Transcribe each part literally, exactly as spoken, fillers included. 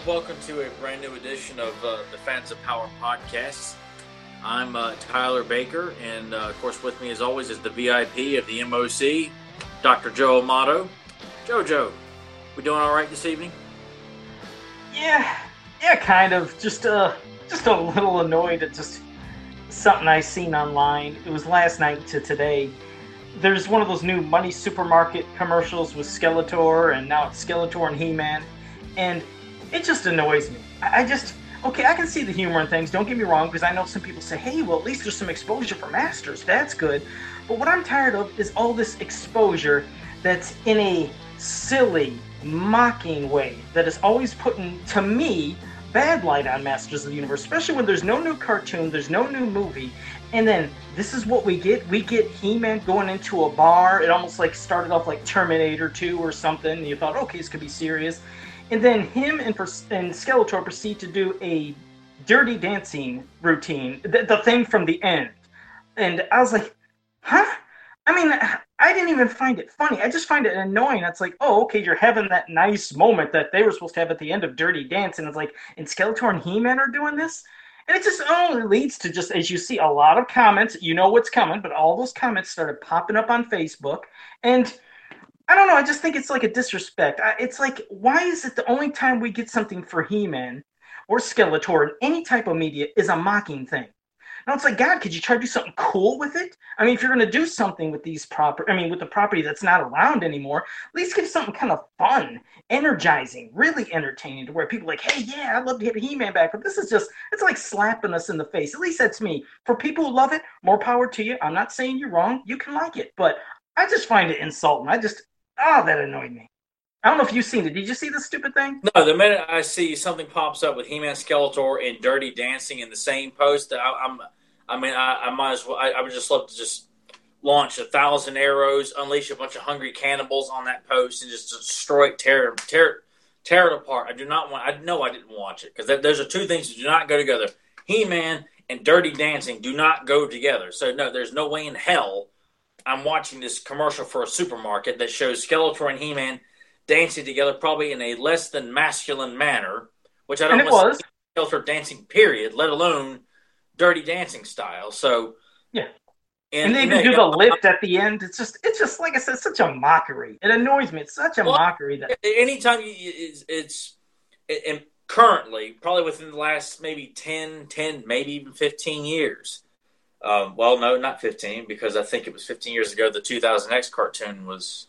welcome to a brand new edition of uh, the Fans of Power podcast. I'm uh, Tyler Baker, and uh, of course with me as always is the V I P of the M O C, Doctor Joe Amato. Jojo, we doing all right this evening? Yeah, yeah, kind of. Just uh, just a little annoyed at just something I seen online. It was last night to today. There's one of those new Money Supermarket commercials with Skeletor, and now it's Skeletor and He-Man, and it just annoys me. I, I just, okay, I can see the humor in things, don't get me wrong, because I know some people say, hey, well, at least there's some exposure for Masters, that's good. But what I'm tired of is all this exposure that's in a silly, mocking way that is always putting, to me, bad light on Masters of the Universe, especially when there's no new cartoon, there's no new movie, and then this is what we get. We get He-Man going into a bar. It almost like started off like Terminator two or something, and you thought, okay, this could be serious. And then him and, and Skeletor proceed to do a dirty dancing routine, the, the thing from the end. And I was like, huh? I mean, I didn't even find it funny. I just find it annoying. It's like, oh, okay, you're having that nice moment that they were supposed to have at the end of Dirty Dancing. It's like, and Skeletor and He-Man are doing this? And it just only leads to just, as you see, a lot of comments. You know what's coming, but all those comments started popping up on Facebook. And I don't know, I just think it's like a disrespect. I, it's like, why is it the only time we get something for He-Man or Skeletor in any type of media is a mocking thing? Now it's like, God, could you try to do something cool with it? I mean, if you're going to do something with these proper, I mean, with the property that's not around anymore, at least give something kind of fun, energizing, really entertaining to where people are like, hey, yeah, I'd love to get a He-Man back. But this is just, it's like slapping us in the face. At least that's me. For people who love it, more power to you. I'm not saying you're wrong. You can like it. But I just find it insulting. I just, oh, that annoyed me. I don't know if you've seen it. Did you see this stupid thing? No, the minute I see something pops up with He-Man, Skeletor, and Dirty Dancing in the same post, I, I'm, I mean, I, I might as well. I, I would just love to just launch a thousand arrows, unleash a bunch of hungry cannibals on that post, and just destroy it, tear, tear, tear it apart. I do not want. I know I didn't watch it because those are two things that do not go together. He-Man and Dirty Dancing do not go together. So no, there's no way in hell I'm watching this commercial for a supermarket that shows Skeletor and He-Man dancing together, probably in a less than masculine manner, which I don't and it was Skeletor dancing. Period. Let alone Dirty Dancing style. So yeah, and, and they even do the lift at the end. It's just, it's just like I said, such a mockery. It annoys me. It's such a well, mockery that anytime you, it's, it's and currently probably within the last maybe ten, ten, maybe even fifteen years. Um, well, no, not fifteen, because I think it was fifteen years ago. The two thousand X cartoon was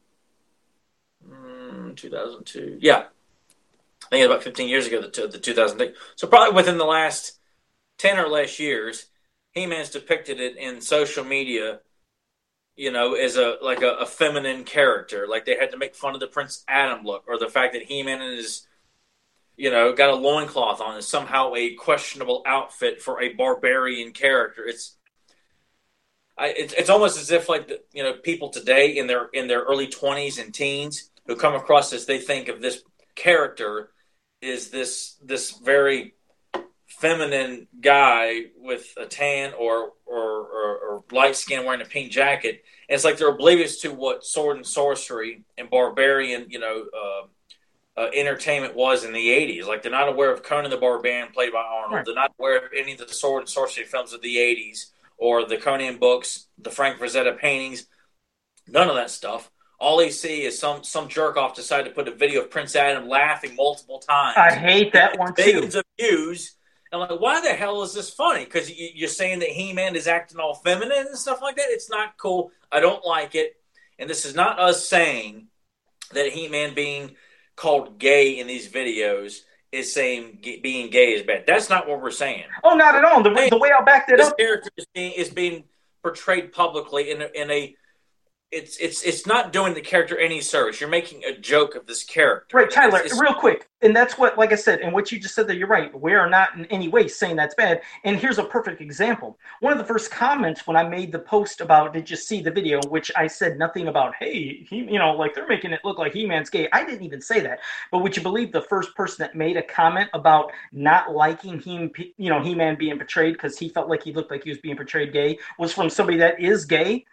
mm, two thousand two. Yeah, I think it was about fifteen years ago. The the two thousand. So probably within the last ten or less years, He-Man's depicted it in social media, you know, as a like a, a feminine character. Like they had to make fun of the Prince Adam look, or the fact that He-Man is, you know, got a loincloth on is somehow a questionable outfit for a barbarian character. It's I, it's, it's almost as if like the, you know, people today in their in their early twenties and teens who come across this, they think of this character is this this very feminine guy with a tan or or, or, or light skin wearing a pink jacket. And it's like they're oblivious to what sword and sorcery and barbarian, you know, uh, uh, entertainment was in the eighties. Like they're not aware of Conan the Barbarian played by Arnold. Right. They're not aware of any of the sword and sorcery films of the eighties or the Conan books, the Frank Frazetta paintings. None of that stuff. All they see is some some jerk off decide to put a video of Prince Adam laughing multiple times. I hate that one too. Millions of views. And like, why the hell is this funny? Because you're saying that He-Man is acting all feminine and stuff like that? It's not cool. I don't like it. And this is not us saying that He-Man being called gay in these videos is saying being gay is bad. That's not what we're saying. Oh, not at all. The, way, the way I'll back that this up. This character is being, is being portrayed publicly in a, in a It's it's it's not doing the character any service. You're making a joke of this character. Right, Tyler, it's, it's, real quick. And that's what, like I said, and what you just said there, you're right. We are not in any way saying that's bad. And here's a perfect example. One of the first comments when I made the post about, did you see the video, which I said nothing about, hey, he, you know, like they're making it look like He-Man's gay. I didn't even say that. But would you believe the first person that made a comment about not liking him, you know, He-Man being portrayed because he felt like he looked like he was being portrayed gay was from somebody that is gay?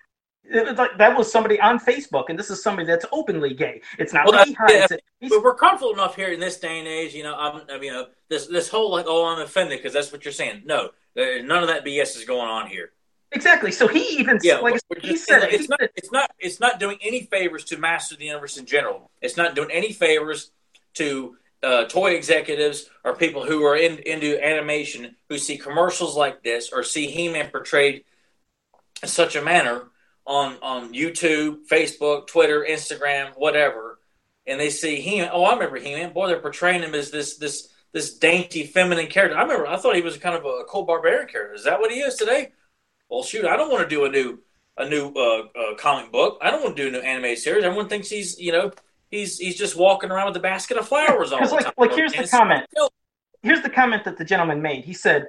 It was like, that was somebody on Facebook, and this is somebody that's openly gay. It's not Well, like he that's, yeah, hides it. He's, but we're comfortable enough here in this day and age. You know, I'm, I mean, you know, this this whole like, oh, I'm offended because that's what you're saying. No, there- none of that B S is going on here. exactly. So he even Yeah, like we're he just saying, said like, it. it's He not said, it's not it's not doing any favors to Master of the Universe in general. It's not doing any favors to uh, toy executives or people who are in, into animation who see commercials like this or see He-Man portrayed in such a manner on on YouTube, Facebook, Twitter, Instagram, whatever, and they see He-Man. Oh, I remember He-Man. Boy, they're portraying him as this this this dainty, feminine character. I remember. I thought he was kind of a cool barbarian character. Is that what he is today? Well, shoot, I don't want to do a new a new uh, uh, comic book. I don't want to do a new animated series. Everyone thinks he's you know he's he's just walking around with a basket of flowers all the like, time. like here's the comment. Here's the comment that the gentleman made. He said,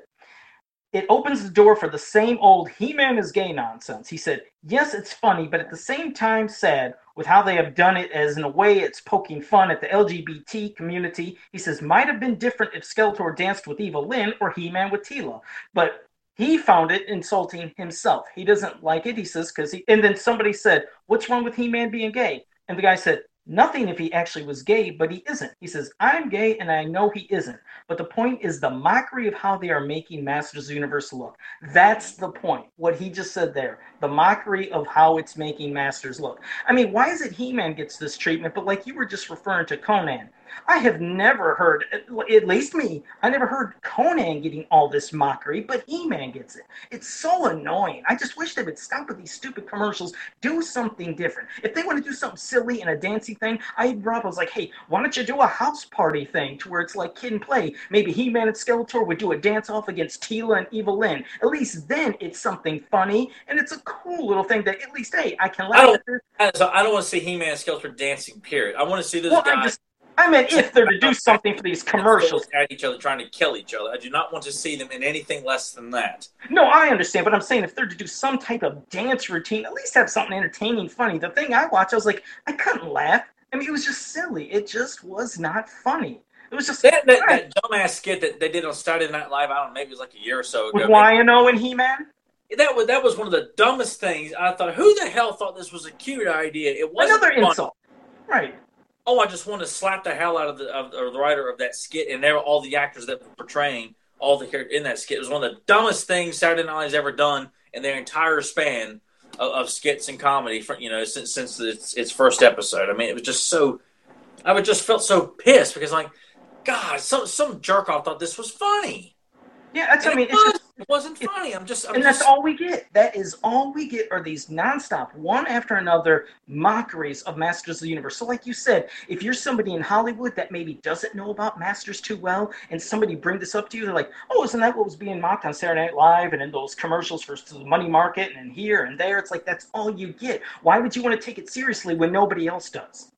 it opens the door for the same old He-Man is gay nonsense. He said, yes, it's funny, but at the same time sad with how they have done it, as in a way it's poking fun at the L G B T community. He says, might have been different if Skeletor danced with Eva Lynn or He-Man with Teela. But he found it insulting himself. He doesn't like it, he says, because he... And then somebody said, what's wrong with He-Man being gay? And the guy said, nothing if he actually was gay, but he isn't. He says, I'm gay and I know he isn't. But the point is the mockery of how they are making Masters of the Universe look. That's the point. What he just said there. The mockery of how it's making Masters look. I mean, why is it He-Man gets this treatment, but like you were just referring to Conan? I have never heard, at least me, I never heard Conan getting all this mockery, but He-Man gets it. It's so annoying. I just wish they would stop with these stupid commercials, do something different. If they want to do something silly and a dancing thing, I Rob was like, hey, why don't you do a house party thing to where it's like kid and play? Maybe He-Man and Skeletor would do a dance-off against Teela and Eva Lynn. At least then it's something funny, and it's a cool little thing that at least, hey, I can laugh I don't, at this. I don't, I don't want to see He-Man and Skeletor dancing, period. I want to see those Well, guys... I just... I meant if they're to do something for these commercials. At each other, trying to kill each other. I do not want to see them in anything less than that. No, I understand, but I'm saying if they're to do some type of dance routine, at least have something entertaining, funny. The thing I watched, I was like, I couldn't laugh. I mean, it was just silly. It just was not funny. It was just... That, that, that dumbass skit that they did on Saturday Night Live, I don't know, maybe it was like a year or so ago. With Lion-O and He-Man? That was, that was one of the dumbest things. I thought, who the hell thought this was a cute idea? It wasn't Another fun. insult. Right. Oh, I just want to slap the hell out of the of, of the writer of that skit, and there all the actors that were portraying all the characters in that skit. It was one of the dumbest things Saturday Night Live's ever done in their entire span of, of skits and comedy. For, you know, since since its, its first episode. I mean, it was just so. I would just felt so pissed because, like, God, some some jerk off thought this was funny. Yeah, that's. And I mean, it, it's was, just, it wasn't funny. I'm just. I'm and just, that's all we get. That is all we get are these nonstop, one after another, mockeries of Masters of the Universe. So like you said, if you're somebody in Hollywood that maybe doesn't know about Masters too well, and somebody bring this up to you, they're like, oh, isn't that what was being mocked on Saturday Night Live and in those commercials for the money market and here and there? It's like, that's all you get. Why would you want to take it seriously when nobody else does?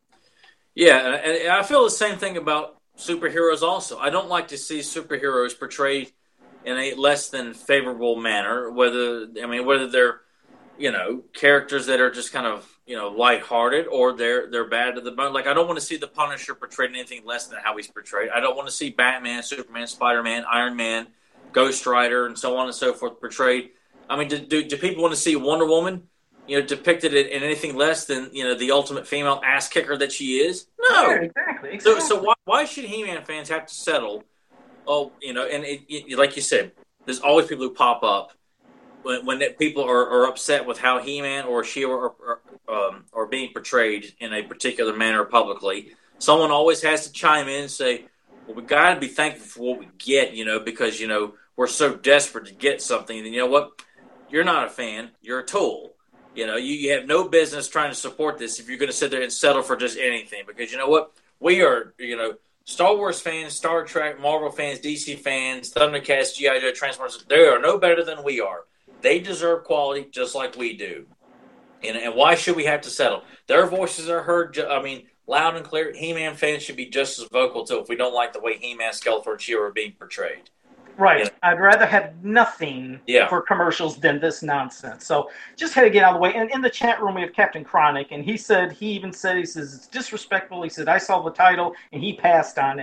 Yeah, and I feel the same thing about superheroes also. I don't like to see superheroes portrayed in a less than favorable manner, whether I mean whether they're, you know, characters that are just kind of, you know, lighthearted or they're they're bad to the bone. Like, I don't want to see the Punisher portrayed in anything less than how he's portrayed. I don't want to see Batman, Superman, Spider-Man, Iron Man, Ghost Rider, and so on and so forth portrayed. I mean, do, do, do people want to see Wonder Woman, you know, depicted in, in anything less than, you know, the ultimate female ass kicker that she is? No. Yeah, exactly. exactly. So, so why, why should He-Man fans have to settle? Oh, you know, and it, it, like you said, there's always people who pop up when, when people are, are upset with how He-Man or she are, are, um, are being portrayed in a particular manner publicly. Someone always has to chime in and say, well, we got to be thankful for what we get, you know, because, you know, we're so desperate to get something. And you know what? You're not a fan. You're a tool. You know, you, you have no business trying to support this if you're going to sit there and settle for just anything. Because you know what? We are, you know, Star Wars fans, Star Trek, Marvel fans, D C fans, Thundercats, G I. Joe, Transformers, they are no better than we are. They deserve quality just like we do. And, and why should we have to settle? Their voices are heard, I mean, loud and clear. He-Man fans should be just as vocal, too, if we don't like the way He-Man, Skeletor, and She-Ra are being portrayed. Right. Yeah. I'd rather have nothing yeah. for commercials than this nonsense. So just had to get out of the way. And in the chat room, we have Captain Chronic, and he said, he even said, he says, it's disrespectful. He said, I saw the title, and he passed on it.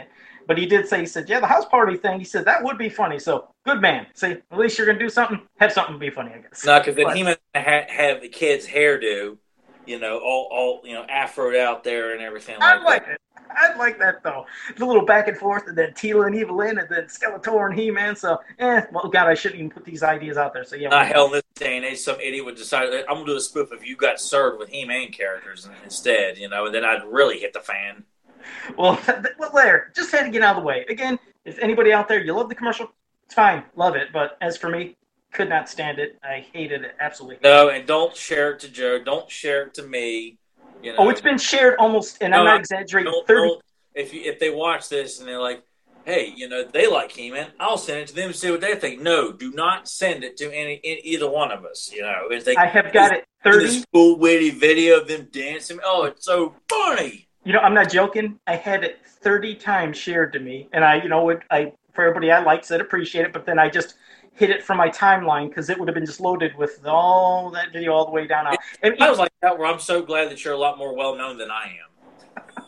But he did say, he said, yeah, the house party thing, he said, that would be funny. So, good man. See, at least you're going to do something, have something be funny, I guess. No, because then But, he might ha- have the kid's hairdo, you know, all, all you know, afroed out there and everything like I'd like that. it. I'd like that, though. The little back and forth, and then Tila and Evelyn, and then Skeletor and He-Man. So, eh, well, God, I shouldn't even put these ideas out there. So, yeah. Not hell in this day and age, some idiot would decide, I'm going to do a spoof if you got served with He-Man characters instead, you know, and then I'd really hit the fan. Well, well, there. Just had to get out of the way. Again, if anybody out there, you love the commercial, it's fine. Love it. But as for me, could not stand it. I hated it. Absolutely. No, and don't share it to Joe. Don't share it to me. You know, oh, it's been shared almost, and no, I'm not exaggerating, don't, thirty. Don't, if, you, if they watch this and they're like, hey, you know, they like He-Man, I'll send it to them and see what they think. No, do not send it to any, any either one of us. You know, if they, I have got it thirty. This cool, witty video of them dancing. Oh, it's so funny. You know, I'm not joking. I had it thirty times shared to me, and I, you know, it, I for everybody I liked said appreciate it, but then I just hit it from my timeline because it would have been just loaded with all that video all the way down. Out. And I was like that, where I'm so glad that you're a lot more well known than I am.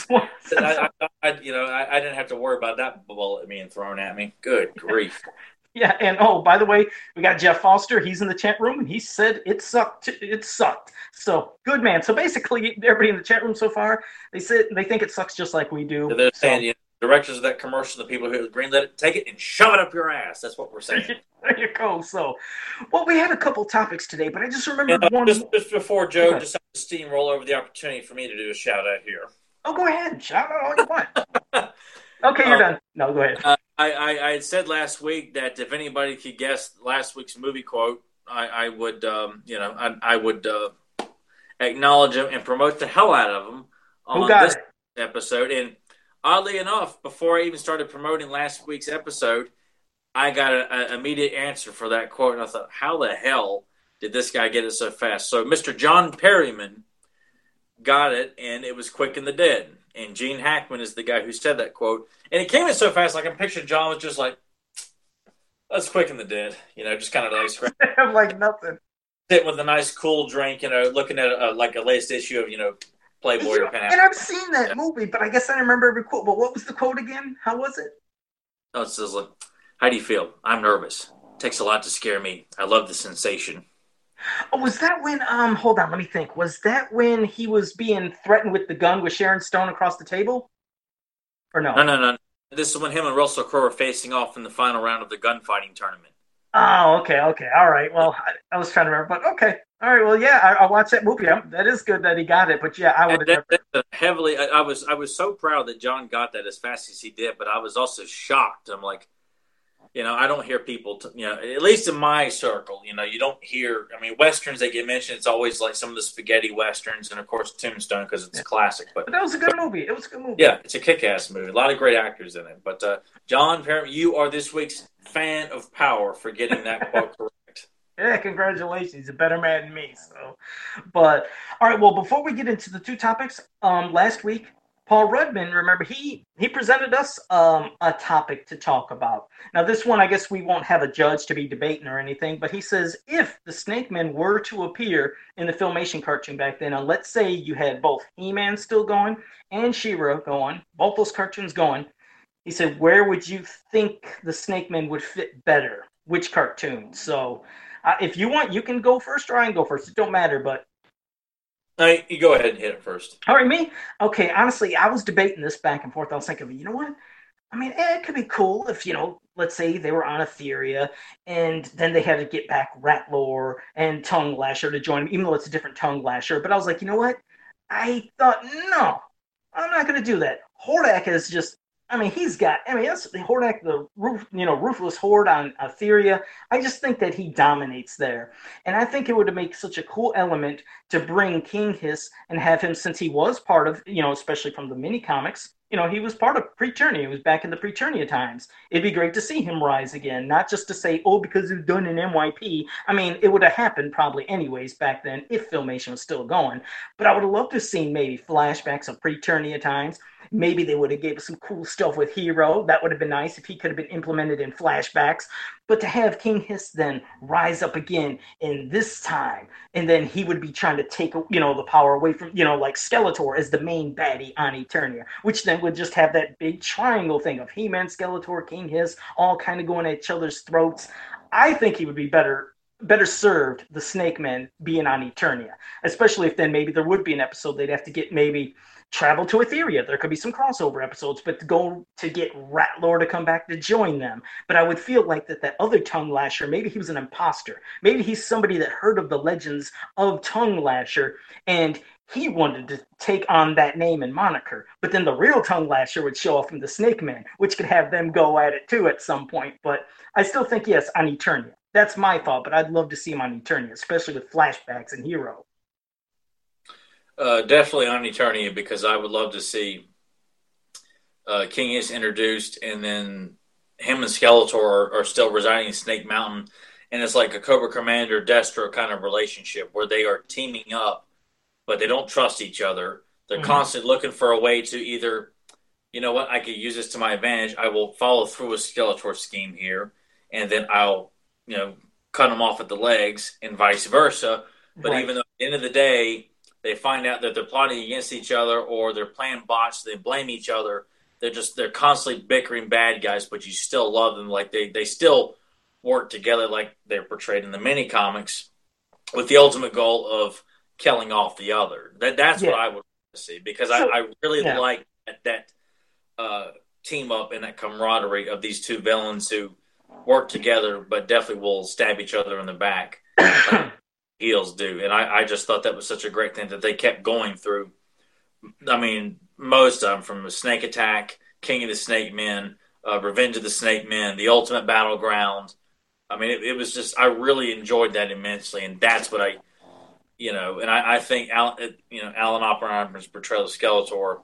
I, I, I, you know, I, I didn't have to worry about that bullet being thrown at me. Good grief. Yeah, and oh, by the way, we got Jeff Foster. He's in the chat room, and he said it sucked. It sucked. So good man. So basically, everybody in the chat room so far, they said they think it sucks just like we do. So they're so. saying, you know, directors of that commercial, the people who greenlit it, take it and shove it up your ass. That's what we're saying. There you go. So, well, we had a couple topics today, but I just remembered you know, one. Just, just before Joe okay. decided to steamroll over the opportunity for me to do a shout out here. Oh, go ahead. Shout out all you want. Okay, you're uh, done. No, go ahead. Uh, I, I, I had said last week that if anybody could guess last week's movie quote, I, I would, um, you know, I, I would uh, acknowledge them and promote the hell out of them on Who got this it? episode. And oddly enough, before I even started promoting last week's episode, I got an immediate answer for that quote, and I thought, how the hell did this guy get it so fast? So Mister John Perryman got it, and it was Quick and the Dead. And Gene Hackman is the guy who said that quote. And it came in so fast, like I pictured John was just like, that's Quick and the Dead. You know, just kind of like, like nothing. Sitting with a nice cool drink, you know, looking at a, like a latest issue of, you know, Playboy. You know, or Pen and I've seen that yeah. movie, but I guess I don't remember every quote. But what was the quote again? How was it? Oh, it says, like, how do you feel? I'm nervous. It takes a lot to scare me. I love the sensation. Oh, was that when, um, hold on, let me think. Was that when he was being threatened with the gun with Sharon Stone across the table? Or no? No, no, no. This is when him and Russell Crowe are facing off in the final round of the gunfighting tournament. Oh, okay, okay. All right. Well, I, I was trying to remember, but okay. All right, well, yeah, I, I watched that movie. I'm, that is good that he got it, but yeah, I would have that, never... Heavily, I, I was I was so proud that John got that as fast as he did, but I was also shocked. I'm like, you know, I don't hear people, t- you know, at least in my circle, you know, you don't hear, I mean, Westerns that get mentioned, it's always like some of the spaghetti Westerns and, of course, Tombstone because it's yeah. classic. But, but that was a good but, movie. It was a good movie. Yeah, it's a kick-ass movie. A lot of great actors in it. But, uh, John Perry, you are this week's fan of power for getting that quote correct. Yeah, congratulations. He's a better man than me. So, but, all right, well, before we get into the two topics, um, last week, Paul Rudman, remember, he, he presented us um, a topic to talk about. Now, this one, I guess we won't have a judge to be debating or anything, but he says if the Snake Men were to appear in the Filmation cartoon back then, and let's say you had both He-Man still going and She-Ra going, both those cartoons going, he said, where would you think the Snake Men would fit better? Which cartoon? So, uh, if you want, you can go first or I can go first. It don't matter, but No, you go ahead and hit it first. All right, me? Okay, honestly, I was debating this back and forth. I was thinking, you know what? I mean, eh, it could be cool if, you know, let's say they were on Etheria and then they had to get back Ratlore and Tongue Lasher to join them, even though it's a different Tongue Lasher. But I was like, you know what? I thought, no, I'm not going to do that. Hordak is just, I mean, he's got, I mean, that's the Hordak, the roof, you know, ruthless horde on Etheria. I just think that he dominates there. And I think it would make such a cool element to bring King Hiss and have him, since he was part of, you know, especially from the mini comics, you know, he was part of Preternia. He was back in the Preternia times. It'd be great to see him rise again, not just to say, oh, because it was done in M Y P. I mean, it would have happened probably anyways back then if Filmation was still going. But I would have loved to have seen maybe flashbacks of Preternia times. Maybe they would have gave us some cool stuff with Hero. That would have been nice if he could have been implemented in flashbacks. But to have King Hiss then rise up again in this time, and then he would be trying to take, you know, the power away from, you know, like Skeletor as the main baddie on Eternia, which then would just have that big triangle thing of He-Man, Skeletor, King Hiss, all kind of going at each other's throats. I think he would be better better served the Snake Man being on Eternia, especially if then maybe there would be an episode they'd have to get maybe travel to Etheria. There could be some crossover episodes, but to go to get Ratlord to come back to join them. But I would feel like that that other Tongue Lasher, maybe he was an imposter. Maybe he's somebody that heard of the legends of Tongue Lasher and he wanted to take on that name and moniker. But then the real Tongue Lasher would show up from the Snake Man, which could have them go at it too at some point. But I still think, yes, on Eternia. That's my thought, but I'd love to see him on Eternia, especially with flashbacks and Hero. Uh, definitely on Eternia, because I would love to see uh, King is introduced, and then him and Skeletor are, are still residing in Snake Mountain, and it's like a Cobra Commander Destro kind of relationship where they are teaming up, but they don't trust each other. They're mm-hmm. constantly looking for a way to either, you know what, I could use this to my advantage. I will follow through with Skeletor's scheme here, and then I'll, you know, cut them off at the legs and vice versa. But right. even though at the end of the day, they find out that they're plotting against each other or they're playing bots, they blame each other. They're just, they're constantly bickering bad guys, but you still love them. Like they, they still work together like they're portrayed in the mini comics with the ultimate goal of killing off the other. That That's yeah. what I would see, because so, I, I really yeah. like that, that uh, team up and that camaraderie of these two villains who work together, but definitely will stab each other in the back like heels do. And I, I just thought that was such a great thing that they kept going through. I mean, most of them, from Snake Attack, King of the Snake Men, uh, Revenge of the Snake Men, The Ultimate Battleground. I mean, it, it was just, I really enjoyed that immensely, and that's what I, you know, and I, I think, Al, you know, Alan Oppenheimer's portrayal of Skeletor,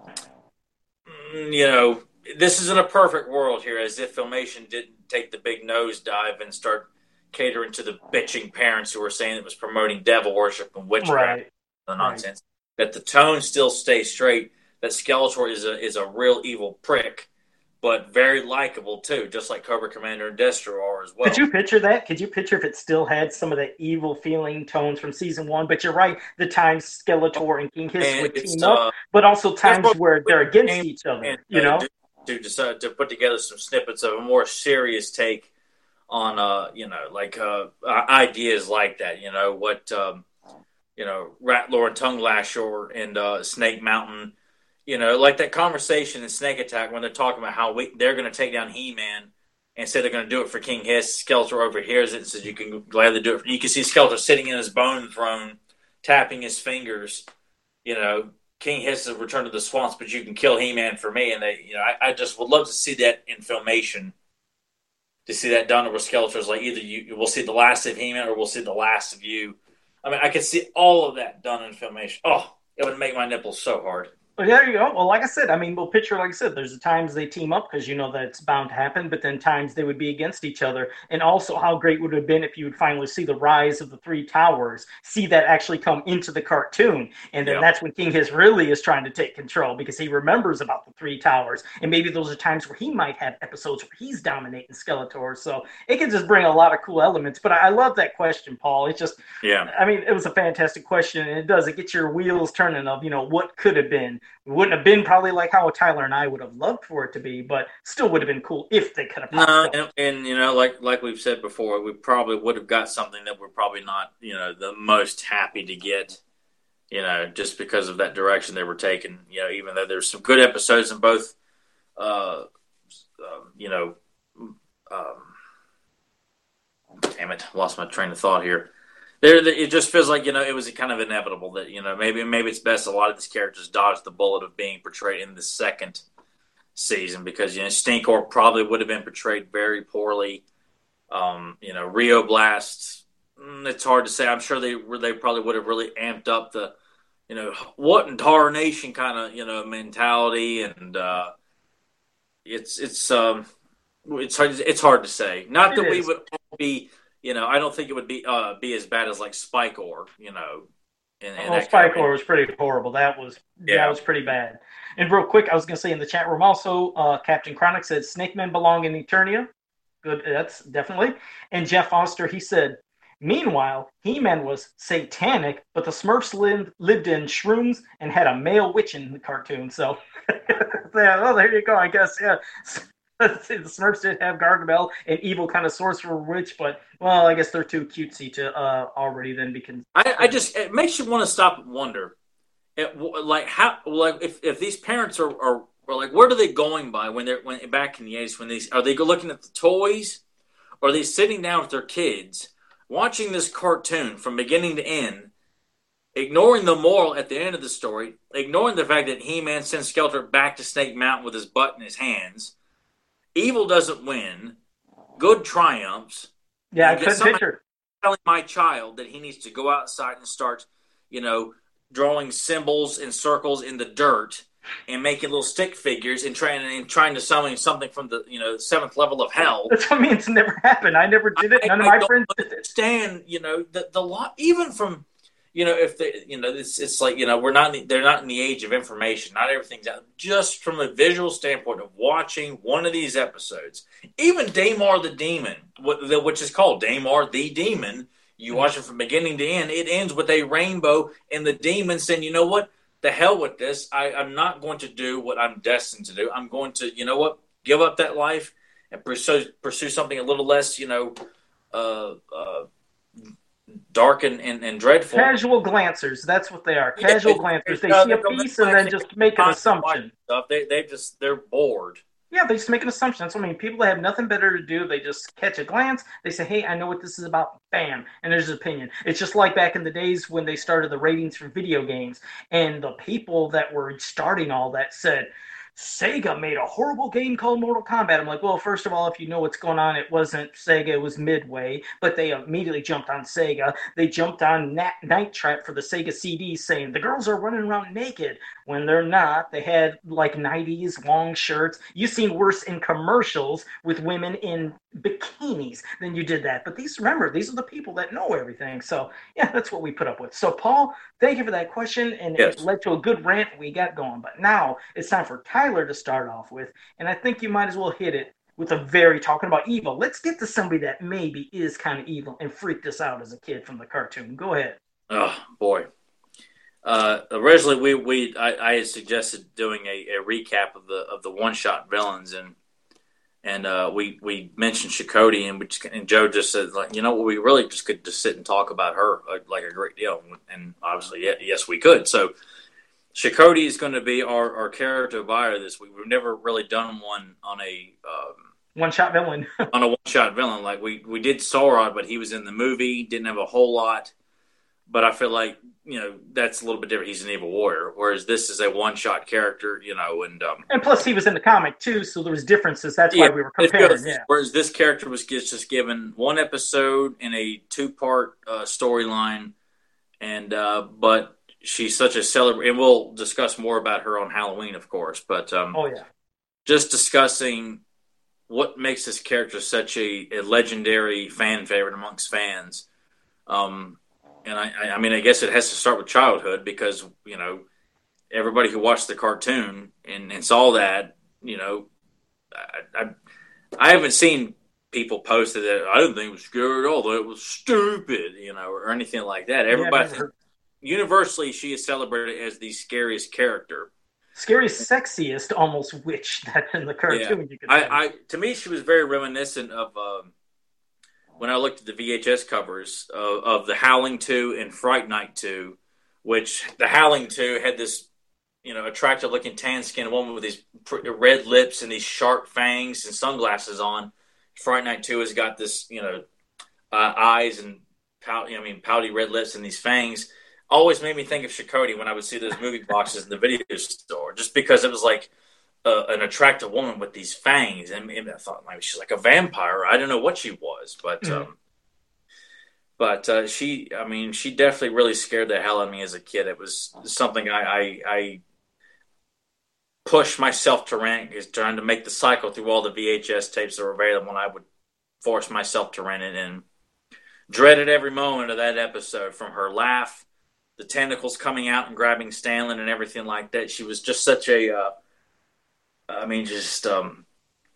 you know, this isn't a perfect world here, as if Filmation didn't take the big nosedive and start catering to the bitching parents who were saying it was promoting devil worship and witchcraft right. and nonsense. Right. That the tone still stays straight. That Skeletor is a is a real evil prick, but very likable too, just like Cobra Commander and Destro are as well. Could you picture that? Could you picture if it still had some of the evil feeling tones from season one? But you're right, the times Skeletor and King Hiss and would team uh, up, but also times where they're against each other. And, you know. Uh, To decide to put together some snippets of a more serious take on, uh, you know, like uh, ideas like that. You know what, um, you know, Ratlord, Tongue Lasher, and uh, Snake Mountain. You know, like that conversation in Snake Attack when they're talking about how we, they're going to take down He-Man and say they're going to do it for King Hiss. Skeletor overhears it and says, "You can gladly do it." For, you can see Skeletor sitting in his bone throne, tapping his fingers. You know. King Hiss has returned to the swamps, but you can kill He-Man for me. And they, you know, I, I just would love to see that in Filmation. To see that done where Skeletor's like, either you we'll see the last of He-Man or we'll see the last of you. I mean, I could see all of that done in Filmation. Oh, it would make my nipples so hard. Well, there you go. Well, like I said, I mean, we'll picture, like I said, there's the times they team up because you know that it's bound to happen, but then times they would be against each other. And also how great would it have been if you would finally see the rise of the three towers, see that actually come into the cartoon. And then yeah. that's when King Hiss really is trying to take control because he remembers about the three towers. And maybe those are times where he might have episodes where he's dominating Skeletor. So it can just bring a lot of cool elements. But I, I love that question, Paul. It's just, yeah. I mean, it was a fantastic question. And it does, it gets your wheels turning of, you know, what could have been. It wouldn't have been probably like how Tyler and I would have loved for it to be, but still would have been cool if they could have popped no, up. And, and, you know, like like we've said before, we probably would have got something that we're probably not, you know, the most happy to get, you know, just because of that direction they were taking. You know, even though there's some good episodes in both, uh, uh, you know, um, damn it, lost my train of thought here. There, it just feels like, you know, it was kind of inevitable that, you know, maybe maybe it's best a lot of these characters dodged the bullet of being portrayed in the second season because, you know, Stinkor probably would have been portrayed very poorly. Um, you know, Rio Blast, it's hard to say. I'm sure they they probably would have really amped up the, you know, what in tarnation kind of, you know, mentality, and uh, it's it's um it's hard it's hard to say. Not it that is. we would all be. You know, I don't think it would be uh, be as bad as like Spikor, you know, and, and Oh, that kind Spy of and, Core was pretty horrible. That was that yeah. was pretty bad. And real quick, I was gonna say in the chat room also, uh, Captain Chronic said Snake Men belong in Eternia. Good, that's definitely. And Jeff Foster, he said, meanwhile, He-Man was satanic, but the Smurfs lived lived in shrooms and had a male witch in the cartoon. So, yeah, well, there you go. I guess, yeah. The Smurfs did have Gargamel, an evil kind of sorcerer witch, but well, I guess they're too cutesy to uh, already then be considered. I, I just it makes you want to stop and wonder, it, like how like if, if these parents are, are, are like what are they going by when they're when back in the eighties when these are they looking at the toys, or are they sitting down with their kids watching this cartoon from beginning to end, ignoring the moral at the end of the story, ignoring the fact that He-Man sends Skeletor back to Snake Mountain with his butt in his hands. Evil doesn't win. Good triumphs. Yeah, I couldn't picture. Telling my child that he needs to go outside and start, you know, drawing symbols and circles in the dirt and making little stick figures and trying and trying to summon something from the, you know, seventh level of hell. That's what I mean. It's never happened. I never did it. None I, of my I don't friends did it. Understand, you know, the the lot even from. You know, if they, you know, it's it's like, you know, we're not, they're not in the age of information. Not everything's out. Just from a visual standpoint of watching one of these episodes, even Daimar the Demon, which is called Daimar the Demon, you watch it from beginning to end. It ends with a rainbow and the demon saying, you know what, the hell with this. I, I'm not going to do what I'm destined to do. I'm going to, you know what, give up that life and pursue pursue something a little less, you know, uh, uh, dark and, and, and dreadful. Casual glancers, that's what they are. Casual yeah, glancers. They uh, see a piece and then just make an assumption. Stuff. They they just they're bored. Yeah, they just make an assumption. That's what I mean. People that have nothing better to do, they just catch a glance. They say, "Hey, I know what this is about." Bam, and there's an opinion. It's just like back in the days when they started the ratings for video games, and the people that were starting all that said, Sega made a horrible game called Mortal Kombat. I'm like, well, first of all, if you know what's going on, it wasn't Sega, it was Midway. But they immediately jumped on Sega. They jumped on Nat- Night Trap for the Sega C D saying the girls are running around naked when they're not. They had like nineties, long shirts. You've seen worse in commercials with women in bikinis than you did that. But these, remember, these are the people that know everything. So, yeah, that's what we put up with. So, Paul, thank you for that question. And yes. It led to a good rant we got going. But now it's time for Tyler to start off with. And I think you might as well hit it with a very talking about evil. Let's get to somebody that maybe is kind of evil and freaked us out as a kid from the cartoon. Go ahead. Oh, boy. Uh, originally, we, we I, I had suggested doing a, a recap of the of the one-shot villains, and and uh, we we mentioned Shakoti, and we just, and Joe just said, like, you know what, we really just could just sit and talk about her uh, like a great deal, and obviously, yeah, yes, we could. So Shakoti is going to be our, our character via this week. We've never really done one on a um, one-shot villain on a one-shot villain. Like we we did Sauron, but he was in the movie, didn't have a whole lot. But I feel like, you know, that's a little bit different. He's an evil warrior, whereas this is a one-shot character, you know, and um, and plus he was in the comic too, so there was differences. That's yeah, why we were comparing. Yeah. Whereas this character was just given one episode in a two-part uh, storyline, and uh, but she's such a celebrity, and we'll discuss more about her on Halloween, of course. But um, oh yeah, just discussing what makes this character such a, a legendary fan favorite amongst fans. Um, And I, I mean, I guess it has to start with childhood because, you know, everybody who watched the cartoon and, and saw that, you know, I, I, I haven't seen people post that I didn't think it was scary at all, that it was stupid, you know, or anything like that. Everybody, yeah, universally, she is celebrated as the scariest character. Scariest, sexiest, almost witch that's in the cartoon. Yeah. You could I, I, to me, she was very reminiscent of. Um, When I looked at the V H S covers of, of The Howling two and Fright Night two, which The Howling two had this, you know, attractive-looking tan-skinned woman with these red lips and these sharp fangs and sunglasses on. Fright Night two has got this, you know, uh, eyes and pout, I mean, pouty red lips and these fangs. Always made me think of Shakoti when I would see those movie boxes in the video store, just because it was like Uh, an attractive woman with these fangs, and, and I thought maybe she's like a vampire. I don't know what she was, but mm. um, but uh, she, I mean, she definitely really scared the hell out of me as a kid. It was something I I, I pushed myself to rent, is trying to make the cycle through all the V H S tapes that were available, and I would force myself to rent it and dreaded every moment of that episode, from her laugh the tentacles coming out and grabbing Stanley and everything like that. She was just such a, uh, I mean, just um,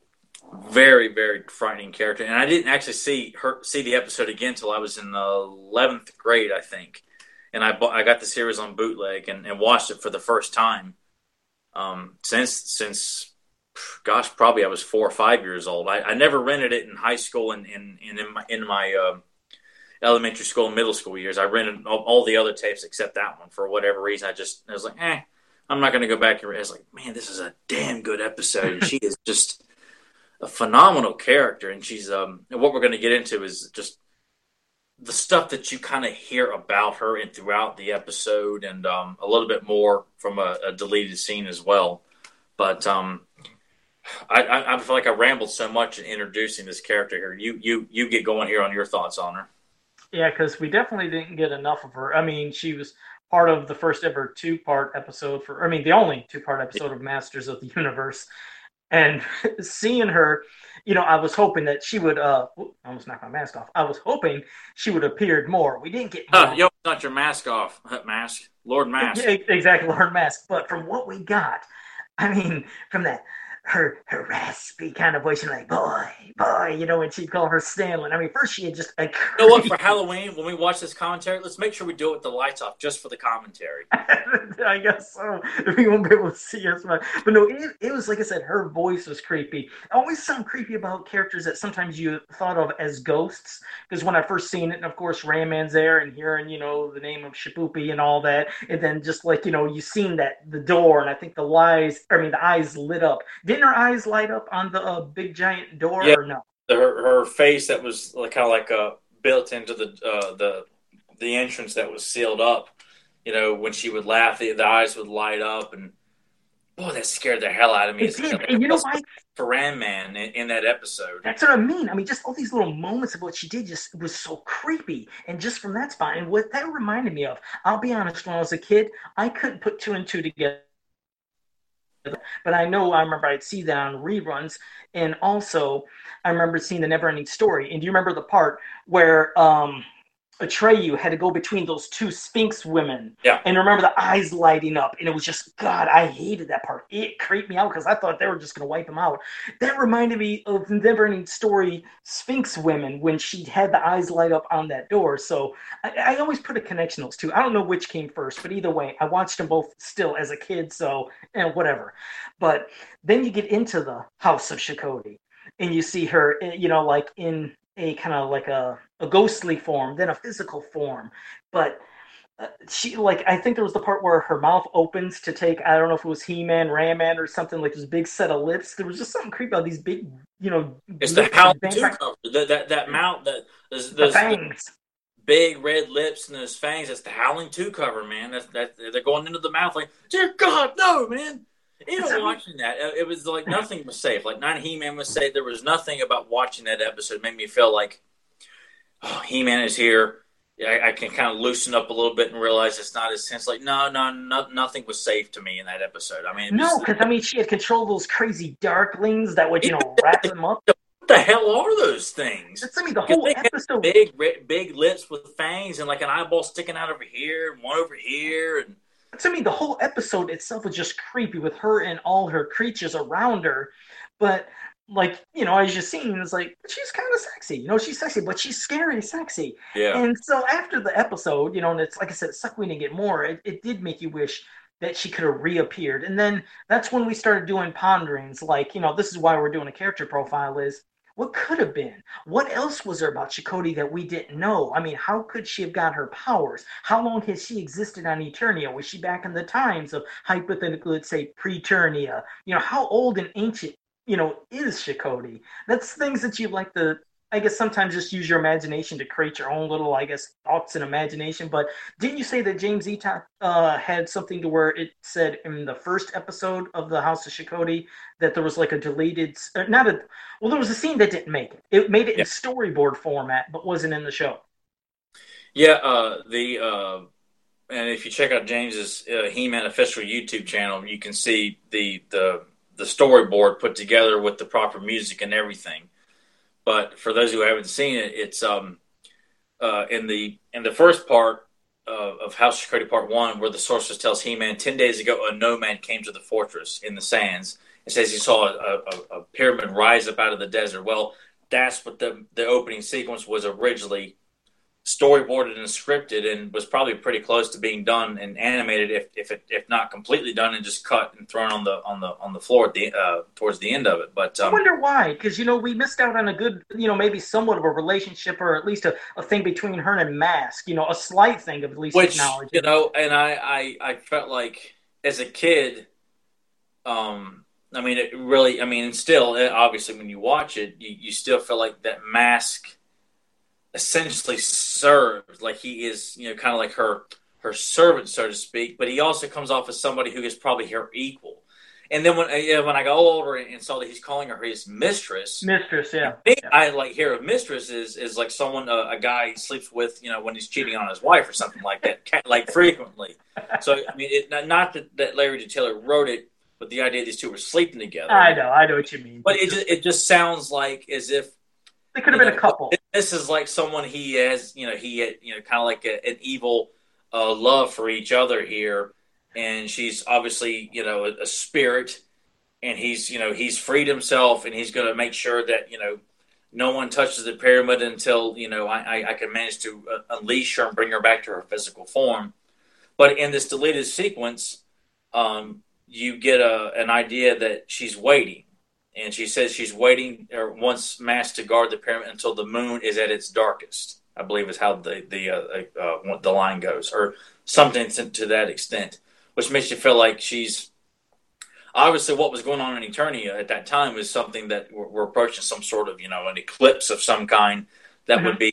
very, very frightening character. And I didn't actually see her see the episode again until I was in the eleventh grade, I think. And I bought, I got the series on bootleg and, and watched it for the first time. Um, since since, gosh, probably I was four or five years old. I, I never rented it in high school and, and, and in my in my uh, elementary school and middle school years. I rented all, all the other tapes except that one for whatever reason. I just I was like, eh, I'm not going to go back and. I was like, man, this is a damn good episode. She is just a phenomenal character, and she's um. And what we're going to get into is just the stuff that you kind of hear about her and throughout the episode, and um, a little bit more from a, a deleted scene as well. But um, I, I, I feel like I rambled so much in introducing this character here. You you you get going here on your thoughts on her. Yeah, because we definitely didn't get enough of her. I mean, she was part of the first ever two-part episode for, I mean, the only two-part episode of Masters of the Universe. And seeing her, you know, I was hoping that she would, uh, whoop, I almost knocked my mask off. I was hoping she would have appeared more. We didn't get more. Uh, yo, not your mask off, mask. Lord Mask. Yeah, exactly, Lord Mask. But from what we got, I mean, from that, her her raspy kind of voice, and like, boy, boy, you know, when she'd call her Stanley. I mean, first she had just a creepy... You know what, for Halloween, when we watch this commentary, let's make sure we do it with the lights off just for the commentary. I guess so. We won't be able to see us. But, but no, it, it was, like I said, her voice was creepy. I always sound creepy about characters that sometimes you thought of as ghosts. Because when I first seen it, and of course, Ram Man's there, and hearing, you know, the name of Shapoopy and all that. And then just like, you know, you seen that, the door, and I think the lies, I mean, the eyes lit up. Didn't her eyes light up on the uh, big giant door, yeah, or no? Her, her face that was like, kind of like uh, built into the uh, the the entrance that was sealed up. You know, when she would laugh, the, the eyes would light up, and boy, that scared the hell out of me. It did. And you know why? For Ram Man in, in that episode. That's what I mean. I mean, just all these little moments of what she did just was so creepy. And just from that spot, and what that reminded me of, I'll be honest, when I was a kid, I couldn't put two and two together. But I know I remember I'd see that on reruns, and also I remember seeing the Neverending Story. And do you remember the part where um, Atreyu had to go between those two Sphinx women? Yeah. And remember the eyes lighting up, and it was just, God, I hated that part. It creeped me out because I thought they were just going to wipe him out. That reminded me of the Neverending Story Sphinx women when she had the eyes light up on that door. So I, I always put a connection those two. I don't know which came first, but either way, I watched them both still as a kid, so you know, whatever. But then you get into the House of Shakoti, and you see her, you know, like in a kind of like a, a ghostly form, then a physical form. But uh, she, like, I think there was the part where her mouth opens to take, I don't know if it was He-Man, Ram-Man, or something, like this big set of lips. There was just something creepy about these big, you know, it's the Howling two cover. That, that, that mouth, that, those, those the fangs. Big red lips and those fangs, that's the Howling two cover, man. That's, that, they're going into the mouth like, dear God, no, man. Even watching that, it was like nothing was safe. Like, not He-Man was safe. There was nothing about watching that episode that made me feel like, oh, He-Man is here. I, I can kind of loosen up a little bit and realize it's not as tense. Like, no, no, no, nothing was safe to me in that episode. I mean, no, because I mean, she had control of those crazy darklings that would, you know, wrap them up. What the hell are those things? That's, I mean, the whole episode. Big, big lips with fangs and like an eyeball sticking out over here and one over here, and. To me, the whole episode itself was just creepy with her and all her creatures around her. But, like, you know, as you've seen, it's like, she's kind of sexy. You know, she's sexy, but she's scary sexy. Yeah. And so after the episode, you know, and it's, like I said, it sucked we didn't get more. It, it did make you wish that she could have reappeared. And then that's when we started doing ponderings. Like, you know, this is why we're doing a character profile is, what could have been? What else was there about Shakoti that we didn't know? I mean, how could she have got her powers? How long has she existed on Eternia? Was she back in the times of, hypothetically, let's say, Preternia? You know, how old and ancient, you know, is Shakoti? That's things that you'd like to, I guess, sometimes just use your imagination to create your own little, I guess, thoughts and imagination. But didn't you say that James Eaton uh, had something to where it said in the first episode of the House of Shakoti that there was like a deleted, uh, not a, well, there was a scene that didn't make it. It made it yeah. in storyboard format, but wasn't in the show. Yeah, uh, the uh, and if you check out James's uh, He-Man official YouTube channel, you can see the the the storyboard put together with the proper music and everything. But for those who haven't seen it, it's um uh, in the in the first part, uh, of House of Shikoti Part One, where the sorceress tells He-Man, ten days ago, a nomad came to the fortress in the sands and says he saw a, a, a pyramid rise up out of the desert. Well, that's what the the opening sequence was originally storyboarded and scripted, and was probably pretty close to being done and animated, if if it, if not completely done, and just cut and thrown on the on the on the floor at the uh, towards the end of it. But um, I wonder why, because you know we missed out on a good, you know, maybe somewhat of a relationship, or at least a, a thing between her and Mask. You know, a slight thing of at least which acknowledging. you know, and I, I I felt like as a kid, um, I mean, it really, I mean, still, obviously, when you watch it, you, you still feel like that Mask essentially served, like he is, you know, kind of like her her servant, so to speak. But he also comes off as somebody who is probably her equal. And then when you know, when I got older and saw that he's calling her his mistress, mistress, yeah, I, I like hear of mistress is is like someone uh, a guy sleeps with, you know, when he's cheating on his wife or something like that, like frequently. So I mean, it, not that, that Larry D. Taylor wrote it, but the idea these two were sleeping together. I know, I know what you mean. But it just, it just sounds like as if they could have been know, a couple. This is like someone he has, you know, he had, you know, kind of like a, an evil uh, love for each other here, and she's obviously, you know, a, a spirit, and he's, you know, he's freed himself, and he's going to make sure that, you know, no one touches the pyramid until, you know, I, I, I can manage to uh, unleash her and bring her back to her physical form. But in this deleted sequence, um, you get a, an idea that she's waiting. And she says she's waiting or wants Mask to guard the pyramid until the moon is at its darkest, I believe is how the the uh, uh, the line goes, or something to that extent, which makes you feel like she's obviously what was going on in Eternia at that time is something that we're, we're approaching some sort of, you know, an eclipse of some kind that mm-hmm. would be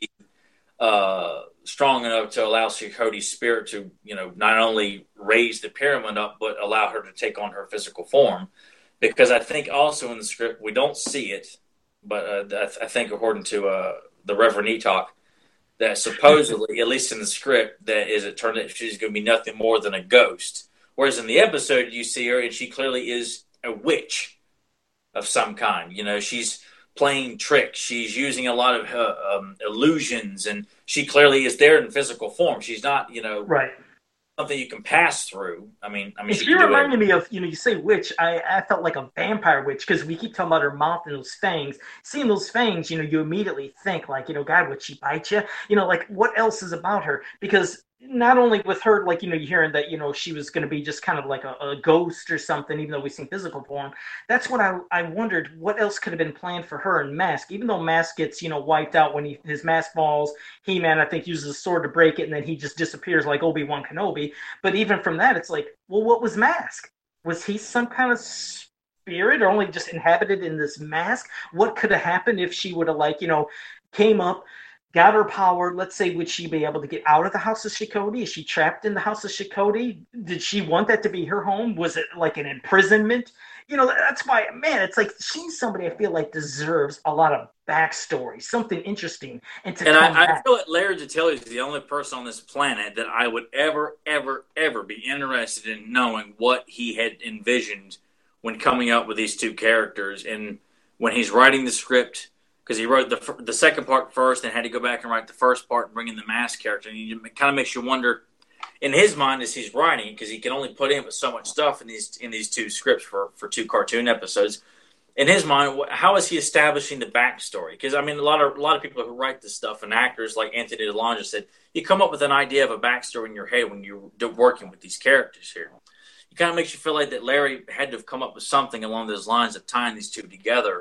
uh, strong enough to allow Shikoti's spirit to, you know, not only raise the pyramid up but allow her to take on her physical form. Because I think also in the script, we don't see it, but uh, I, th- I think according to uh, the Reverend Etok, that supposedly, at least in the script, that is it turned out she's going to be nothing more than a ghost. Whereas in the episode, you see her and she clearly is a witch of some kind. You know, she's playing tricks. She's using a lot of uh, um, illusions, and she clearly is there in physical form. She's not, you know... Right. Something you can pass through. I mean, I mean, she, she reminded me of, you know, you say witch. I, I felt like a vampire witch because we keep talking about her mouth and those fangs. Seeing those fangs, you know, you immediately think like, you know, God, would she bite you? You know, like what else is about her? Because not only with her, like, you know, you're hearing that, you know, she was going to be just kind of like a, a ghost or something, even though we've seen physical form. That's what I I wondered, what else could have been planned for her and Mask, even though Mask gets, you know, wiped out when he, his mask falls. He-Man, I think, uses a sword to break it, and then he just disappears like Obi-Wan Kenobi. But even from that, it's like, well, what was Mask? Was he some kind of spirit or only just inhabited in this mask? What could have happened if she would have, like, you know, came up, got her power? Let's say, would she be able to get out of the House of Shikoti? Is she trapped in the House of Shikoti? Did she want that to be her home? Was it like an imprisonment? You know, that's why, man, it's like she's somebody I feel like deserves a lot of backstory, something interesting. And to and come I, back. I feel like Larry DeTillio is the only person on this planet that I would ever, ever, ever be interested in knowing what he had envisioned when coming up with these two characters. And when he's writing the script, because he wrote the the second part first and had to go back and write the first part and bring in the Mask character. And it kind of makes you wonder, in his mind as he's writing, because he can only put in with so much stuff in these in these two scripts for, for two cartoon episodes. In his mind, how is he establishing the backstory? Because I mean, a lot of a lot of people who write this stuff and actors like Anthony DeLonge said, you come up with an idea of a backstory in your head when you're working with these characters here. It kind of makes you feel like that Larry had to have come up with something along those lines of tying these two together,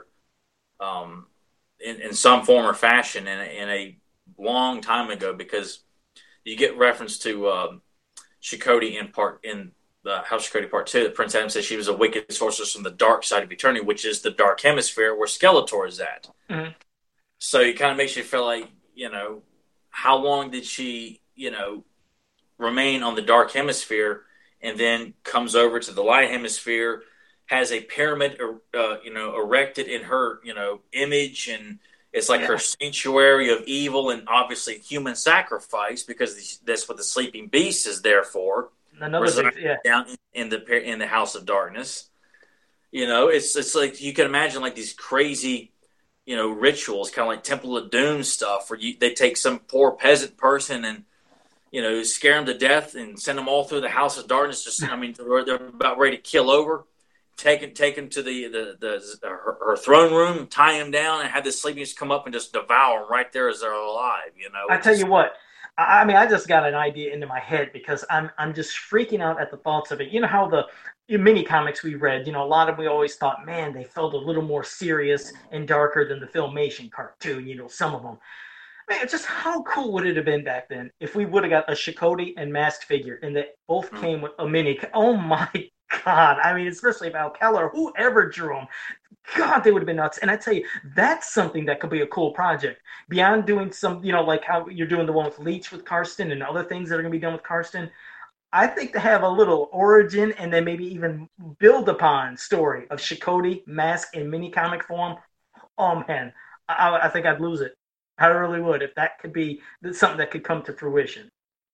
um, in, in some form or fashion in a, in a long time ago, because you get reference to um, Shikoti in part in the House of Shikoti Part Two. That Prince Adam says she was a wicked sorceress from the dark side of Eternia, which is the dark hemisphere where Skeletor is at. Mm-hmm. So it kind of makes you feel like, you know, how long did she, you know, remain on the dark hemisphere, and then comes over to the light hemisphere, has a pyramid, uh, you know, erected in her, you know, image, and it's like yeah. her sanctuary of evil and obviously human sacrifice, because that's what the sleeping beast is there for. Another big, yeah. Down in the in the House of Darkness, you know, it's it's like you can imagine like these crazy, you know, rituals, kind of like Temple of Doom stuff, where you they take some poor peasant person and, you know, scare them to death and send them all through the house of darkness. Just, I mean, they're, they're about ready to kill over. Take him, take him to the the, the her, her throne room, tie him down, and have the sleepiness come up and just devour them right there as they're alive. You know, I tell just, you what. I mean, I just got an idea into my head because I'm I'm just freaking out at the thoughts of it. You know how the mini comics we read, you know, a lot of we always thought, man, they felt a little more serious and darker than the Filmation cartoon. You know, some of them. Man, just how cool would it have been back then if we would have got a Chakotay and Masked figure and they both mm-hmm. came with a mini? Oh my God! I mean, especially Val Keller, whoever drew them. God, they would have been nuts. And I tell you, that's something that could be a cool project. Beyond doing some, you know, like how you're doing the one with Leech with Karsten and other things that are going to be done with Karsten, I think to have a little origin and then maybe even build upon story of Chakotay, Mask, in mini comic form, oh man, I, I think I'd lose it. I really would if that could be something that could come to fruition.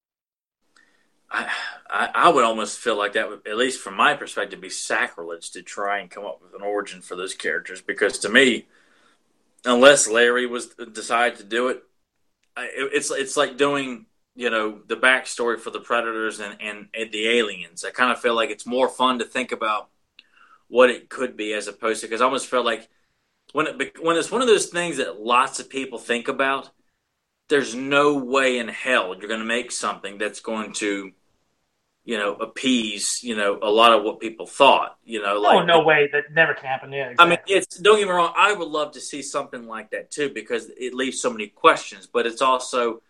I, I, I would almost feel like that would, at least from my perspective, be sacrilege to try and come up with an origin for those characters. Because to me, unless Larry was decided to do it, it it's it's like doing, you know, the backstory for the Predators and, and, and the aliens. I kind of feel like it's more fun to think about what it could be as opposed to, because I almost felt like when it, when it's one of those things that lots of people think about, there's no way in hell you're going to make something that's going to, you know, appease, you know, a lot of what people thought, you know. Like, oh, no way. That never can happen. Yeah, exactly. I mean, it's, don't get me wrong, I would love to see something like that too, because it leaves so many questions, but it's also,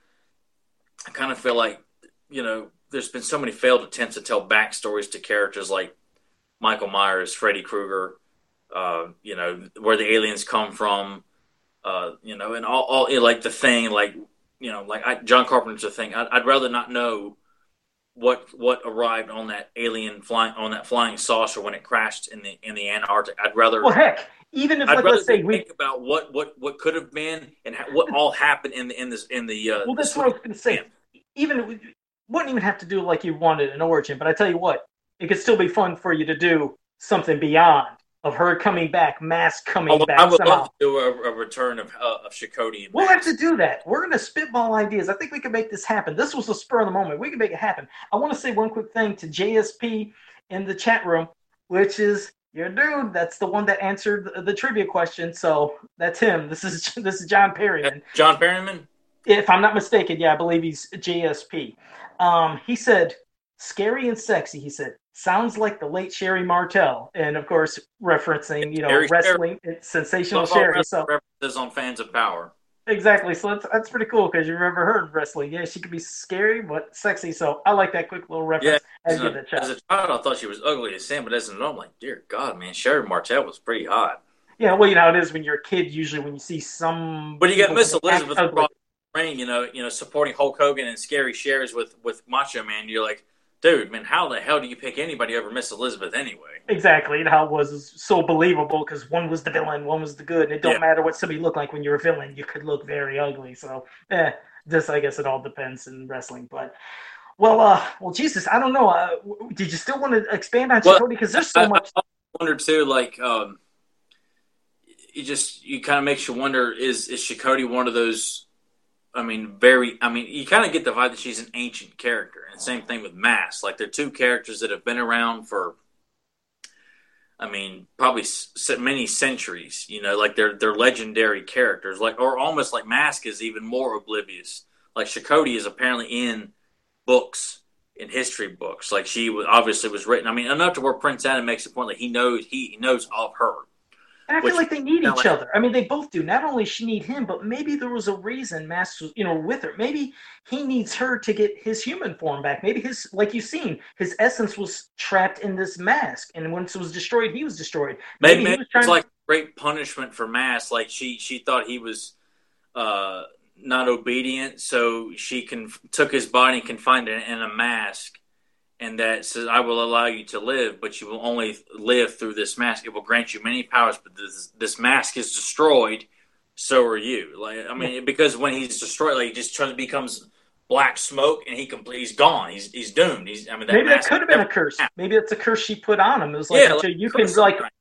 I kind of feel like, you know, there's been so many failed attempts to tell backstories to characters like Michael Myers, Freddy Krueger, uh, you know, where the aliens come from, uh, you know, and all, all you know, like the Thing, like, you know, like I, John Carpenter's The Thing. I'd, I'd rather not know what what arrived on that alien flying on that flying saucer when it crashed in the in the Antarctic. I'd rather. Well, heck, even if I'd like, rather let's say think we about what, what, what could have been and ha- what all happened in the in this in the. Uh, well, that's the what I was going to say. Camp. Even it wouldn't even have to do like you wanted an origin, but I tell you what, it could still be fun for you to do something beyond of her coming back, Mask coming oh, back. I would somehow. love to do a, a return of uh, of Chakotay. And we'll Mask. have to do that. We're going to spitball ideas. I think we can make this happen. This was a spur of the moment. We can make it happen. I want to say one quick thing to J S P in the chat room, which is your dude. That's the one that answered the, the trivia question. So that's him. This is this is John Perryman. John Perryman? If I'm not mistaken, yeah, I believe he's J S P. Um, he said, scary and sexy, he said. Sounds like the late Sherry Martel. And, of course, referencing, you know, Sherry, wrestling, it's sensational Football Sherry. So references on Fans of Power. Exactly. So that's, that's pretty cool because you remember her in wrestling. Yeah, she could be scary but sexy. So I like that quick little reference. Yeah, as, a, as a child, I thought she was ugly as sin, but as an adult, I'm like, dear God, man, Sherry Martel was pretty hot. Yeah, well, you know, it is when you're a kid, usually when you see some... But you got Miss Elizabeth Ring, you know, you know, supporting Hulk Hogan and Scary Shares with, with Macho Man, you're like, dude, man, how the hell do you pick anybody over Miss Elizabeth anyway? Exactly. And how it was so believable because one was the villain, one was the good. And it don't yeah. matter what somebody looked like when you're a villain. You could look very ugly. So, eh, just I guess it all depends in wrestling. But, well, uh, well, Jesus, I don't know. Uh, did you still want to expand on well, Chakotay? Because there's so I, much. I wonder, too, like, um, it just, you kind of makes you wonder, is, is Chakotay one of those... I mean, very, I mean, you kind of get the vibe that she's an ancient character. And same thing with Mask. Like, they're two characters that have been around for, I mean, probably many centuries. You know, like, they're they're legendary characters. Like, or almost like Mask is even more oblivious. Like, Chakotay is apparently in books, in history books. Like, she obviously was written. I mean, enough to where Prince Adam makes the point that he knows, he knows of her. And I feel Which, like they need each like, other. I mean, they both do. Not only she need him, but maybe there was a reason Mask was, you know, with her. Maybe he needs her to get his human form back. Maybe his, like you've seen, his essence was trapped in this mask, and once it was destroyed, he was destroyed. Maybe, maybe, maybe it was like great punishment for Mask. Like she, she thought he was uh, not obedient, so she can took his body and confined it in a mask. And that says, I will allow you to live, but you will only live through this mask. It will grant you many powers, but this this mask is destroyed, so are you. Like I mean, yeah. because when he's destroyed, like he just turns becomes black smoke, and he complete, he's gone. He's he's doomed. He's I mean, that maybe that could have been a curse. Happened. Maybe it's a curse she put on him. It was like, yeah, like you can like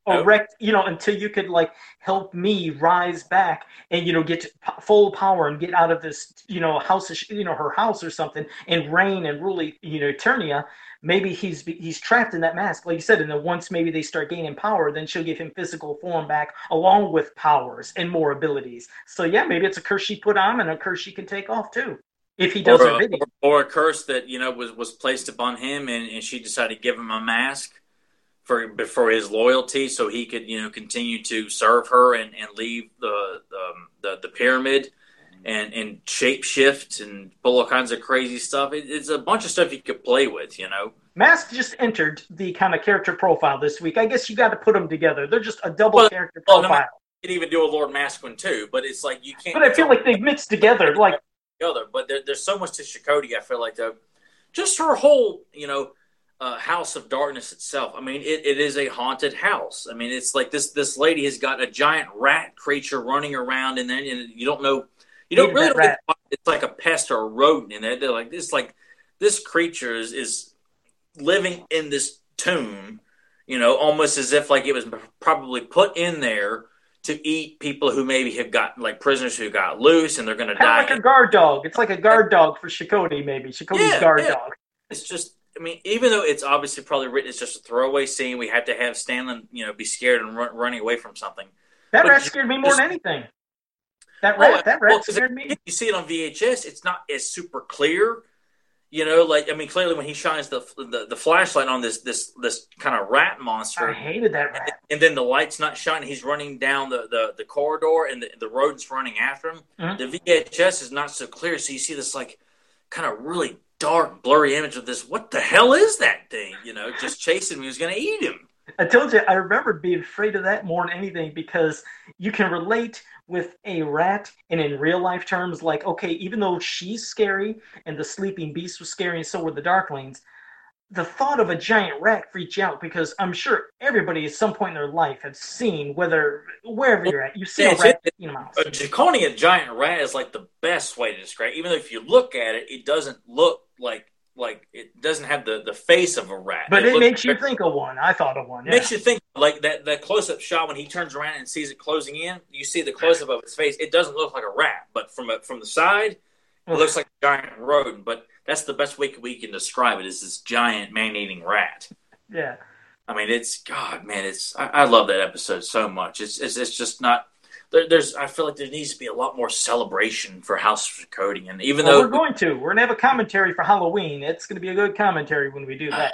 No. erect, you know, until you could like help me rise back and you know get full power and get out of this, you know, house, you know, her house or something, and reign and rule, you know, Eternia. Maybe he's he's trapped in that mask, like you said. And then once maybe they start gaining power, then she'll give him physical form back, along with powers and more abilities. So yeah, maybe it's a curse she put on and a curse she can take off too, if he does Or her a, bidding. or a curse that you know was, was placed upon him, and, and she decided to give him a mask for for his loyalty, so he could you know continue to serve her and, and leave the, um, the the pyramid and and shape shift and pull all kinds of crazy stuff. It, it's a bunch of stuff you could play with, you know. Mask just entered the kind of character profile this week. I guess you got to put them together. They're just a double Well, character well, profile. no, you could even do a Lord Masquin too, but it's like you can't. But I feel like they've mixed together. Like together, but there, there's so much to Chakotay. I feel like though, just her whole, you know, uh, House of Darkness itself. I mean, it, it is a haunted house. I mean, it's like this this lady has got a giant rat creature running around, and then and you don't know, you don't really don't get, it's like a pest or a rodent in there. They're like this, like this creature is, is living in this tomb, you know, almost as if like it was probably put in there to eat people who maybe have got like prisoners who got loose and they're going to die. Like a guard dog. It's like a guard dog for Chakotay, maybe. Chakotay's yeah, guard yeah. dog. It's just, I mean, even though it's obviously probably written, it's just a throwaway scene. We had to have Stanley, you know, be scared and run, running away from something. That but rat scared me more just, than anything. That rat, well, that rat well, scared me. You see it on V H S. It's not as super clear. You know, like I mean, clearly when he shines the the, the flashlight on this this this kind of rat monster, I hated that rat. And, and then the light's not shining. He's running down the, the, the corridor, and the, the rodent's running after him. Mm-hmm. The V H S is not so clear, so you see this like kind of really dark, blurry image of this. What the hell is that thing? You know, just chasing him. He was going to eat him. I told you, I remember being afraid of that more than anything because you can relate with a rat, and in real life terms, like, okay, even though she's scary and the sleeping beast was scary and so were the Darklings, the thought of a giant rat freaks you out because I'm sure everybody at some point in their life has seen, whether wherever you're at, you see yeah, a rat eating a mouse. Calling a giant rat is like the best way to describe it. Even though if you look at it, it doesn't look like like it doesn't have the, the face of a rat. But it, it makes you think of one. I thought of one. Yeah. Makes you think like that, that close-up shot when he turns around and sees it closing in. You see the close-up of its face. It doesn't look like a rat, but from a, from the side, it looks like a giant rodent. But that's the best way we can describe it is this giant man-eating rat. Yeah. I mean, it's God, man. It's I, I love that episode so much. It's it's, it's just not. There, there's, I feel like there needs to be a lot more celebration for House of Chakotay, and even well, though we're going to, we're gonna have a commentary for Halloween. It's gonna be a good commentary when we do that.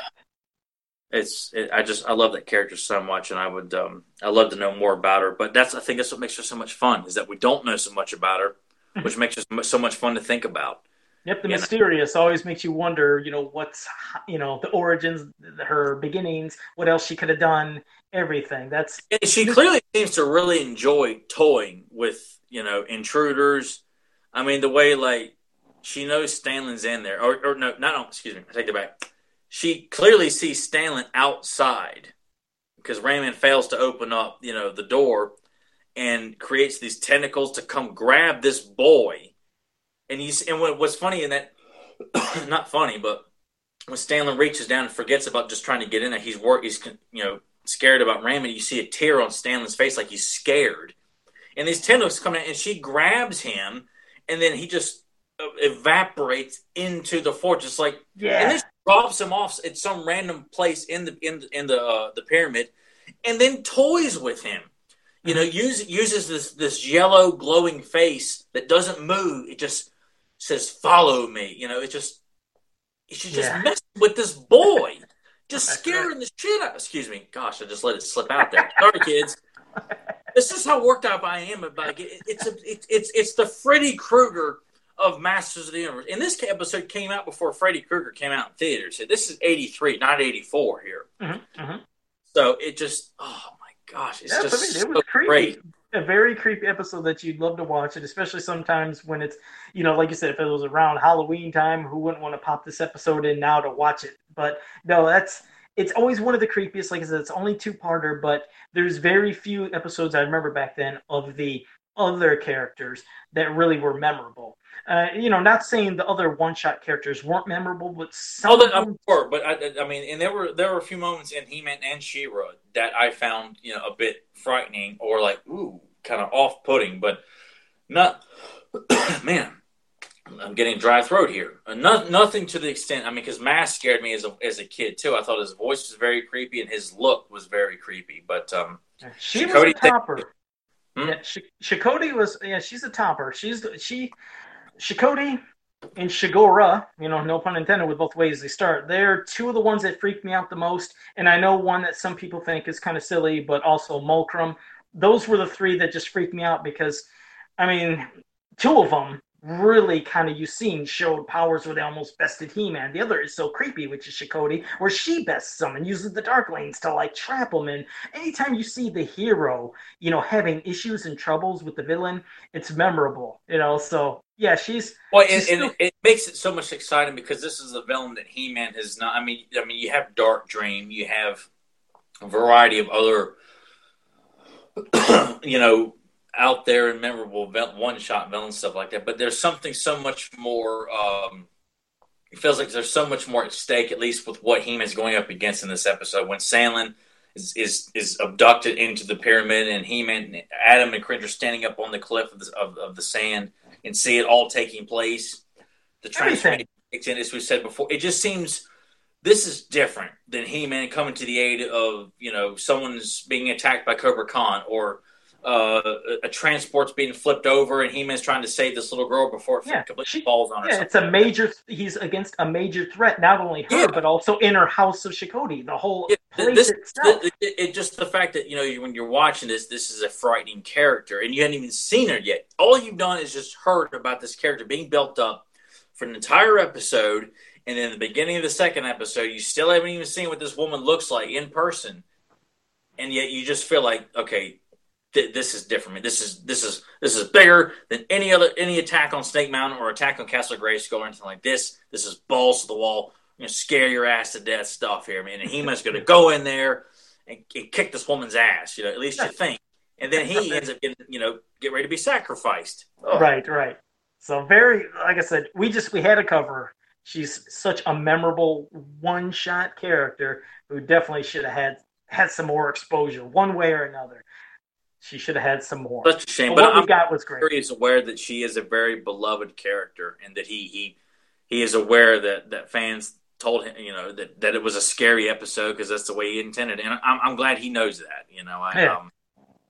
It's, it, I just, I love that character so much, and I would, um, I love to know more about her. But that's, I think, that's what makes her so much fun is that we don't know so much about her, which makes her so much fun to think about. Yep, the you mysterious know? always makes you wonder, you know, what's, you know, the origins, her beginnings, what else she could have done. Everything. That's and she clearly seems to really enjoy toying with, you know, intruders. I mean, the way like she knows Stanley's in there, or, or no, not no, excuse me, I take that back. She clearly sees Stanley outside because Raymond fails to open up, you know, the door and creates these tentacles to come grab this boy. And you and what, what's funny in that, not funny, but when Stanley reaches down and forgets about just trying to get in there, he's work, he's you know. scared about Raymond. You see a tear on Stanley's face like he's scared. And these tentacles come in and she grabs him and then he just evaporates into the fortress like yeah. And then she drops him off at some random place in the in, in the uh, the pyramid and then toys with him. You know, use, uses this this yellow glowing face that doesn't move. It just says follow me. You know, it just she's just yeah. messing with this boy. Just scaring the shit out. Excuse me. Gosh, I just let it slip out there. Sorry, kids. This is how worked up I am about it. It's a, it, it's it's the Freddy Krueger of Masters of the Universe. And this episode came out before Freddy Krueger came out in theaters. This is eighty-three, not eighty-four here. Mm-hmm, mm-hmm. So it just, oh my gosh, it's yeah, just I mean, so it was creepy. great. A very creepy episode that you'd love to watch, and especially sometimes when it's, you know, like you said, if it was around Halloween time, who wouldn't want to pop this episode in now to watch it? But no, that's, it's always one of the creepiest. Like I said, it's only two-parter, but there's very few episodes I remember back then of the other characters that really were memorable. Uh, you know, not saying the other one-shot characters weren't memorable, but Oh, some that, of I'm them. sure, but I, I mean, and there were there were a few moments in He-Man and She-Ra that I found, you know, a bit frightening or like ooh, kind of off-putting, but not. Man, I'm getting dry throat here. Uh, not, nothing to the extent. I mean, because Mask scared me as a as a kid too. I thought his voice was very creepy and his look was very creepy. But um, She was a Chakotay, topper. hmm? Yeah, Sh- Shakoti was. Yeah, she's a topper. She's she. Shakoti and Shigora, you know, no pun intended with both ways they start, they're two of the ones that freak me out the most. And I know one that some people think is kind of silly, but also Mulcrum. Those were the three that just freaked me out because, I mean, two of them really kind of, you seen, showed powers where they almost bested He-Man. The other is so creepy, which is Shakoti, where she bests him and uses the Dark Lanes to, like, trap him. And anytime you see the hero, you know, having issues and troubles with the villain, it's memorable, you know, so yeah, she's Well, she's and, still and it makes it so much exciting because this is a villain that He-Man has not. I mean, I mean, you have Dark Dream, you have a variety of other, you know, out there and memorable one-shot villain stuff like that. But there's something so much more. Um, it feels like there's so much more at stake, at least with what He-Man's going up against in this episode. When Sandlin is is, is abducted into the pyramid, and He-Man, Adam, and Cringer standing up on the cliff of the, of, of the sand and see it all taking place. The everything. transformation kicks in, as we said before. It just seems this is different than He-Man coming to the aid of, you know, someone's being attacked by Cobra Khan, or uh, a transport's being flipped over and He-Man's trying to save this little girl before it Yeah, completely she. falls on her. Yeah, it's a Something. major. He's against a major threat, not only her Yeah, but also in her house of Shakoti, the whole yeah. place This itself. it, it, it just the fact that, you know, when you're watching this, this is a frightening character, and you hadn't even seen her yet. All you've done is just heard about this character being built up for an entire episode, and in the beginning of the second episode, you still haven't even seen what this woman looks like in person, and yet you just feel like, okay, th- this is different. This is this is this is bigger than any other any attack on Snake Mountain or attack on Castle Grayskull or anything like this. This is balls to the wall. You know, scare your ass to death stuff here, man. And He-Man's going to go in there and, and kick this woman's ass. You know, at least you think. And then he ends up getting, you know, get ready to be sacrificed. Oh. Right, right. So very, like I said, we just we had to cover her. She's such a memorable one-shot character who definitely should have had had some more exposure, one way or another. She should have had some more. Such a shame. But But what we I'm got was great. sure he's aware that she is a very beloved character, and that he he he is aware that, that fans told him, you know, that, that it was a scary episode because that's the way he intended. And I'm I'm glad he knows that. You know, I Yeah. um,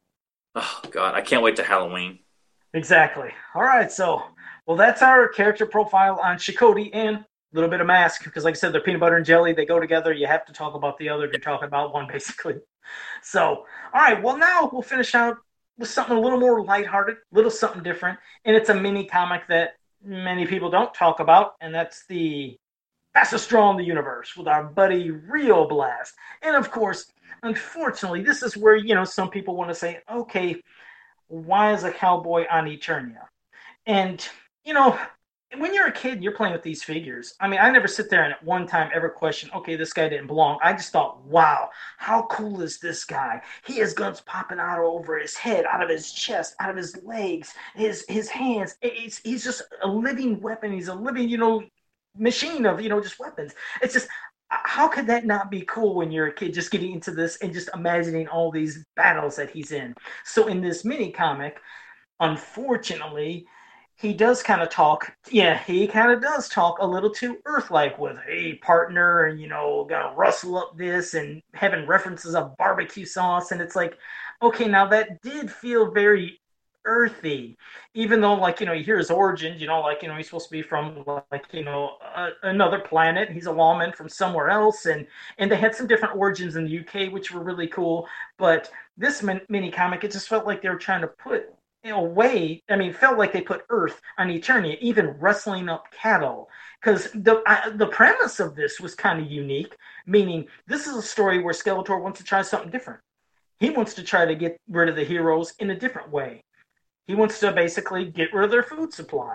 oh God, I can't wait to Halloween. Exactly. All right, so well, that's our character profile on Shakoti and a little bit of Mask, because like I said, they're peanut butter and jelly. They go together. You have to talk about the other if you're talking about one, basically. So, all right, well, now we'll finish out with something a little more lighthearted, a little something different, and it's a mini comic that many people don't talk about, and that's the fastest straw in the universe with our buddy Rio Blast. And of course, unfortunately, this is where, you know, some people want to say, okay, why is a cowboy on Eternia? And, you know, when you're a kid, you're playing with these figures. I mean, I never sit there and at one time ever question, okay, this guy didn't belong. I just thought, wow, how cool is this guy? He has guns popping out over his head, out of his chest, out of his legs, his his hands. He's, he's just a living weapon. He's a living, you know, machine of, you know, just weapons. It's just, how could that not be cool when you're a kid, just getting into this and just imagining all these battles that he's in? So in this mini comic, unfortunately, he does kind of talk. Yeah, he kind of does talk a little too Earth-like with, hey, partner, and, you know, gotta rustle up this, and having references of barbecue sauce. And it's like, okay, now that did feel very earthy, even though, like, you know, you hear his origins, you know, like, you know, he's supposed to be from, like, you know, a, another planet. He's a lawman from somewhere else. And, and they had some different origins in the U K, which were really cool. But this min- mini comic, it just felt like they were trying to put, in a way, I mean, felt like they put Earth on Eternia, even wrestling up cattle. Because the I, the premise of this was kind of unique, meaning this is a story where Skeletor wants to try something different. He wants to try to get rid of the heroes in a different way. He wants to basically get rid of their food supply.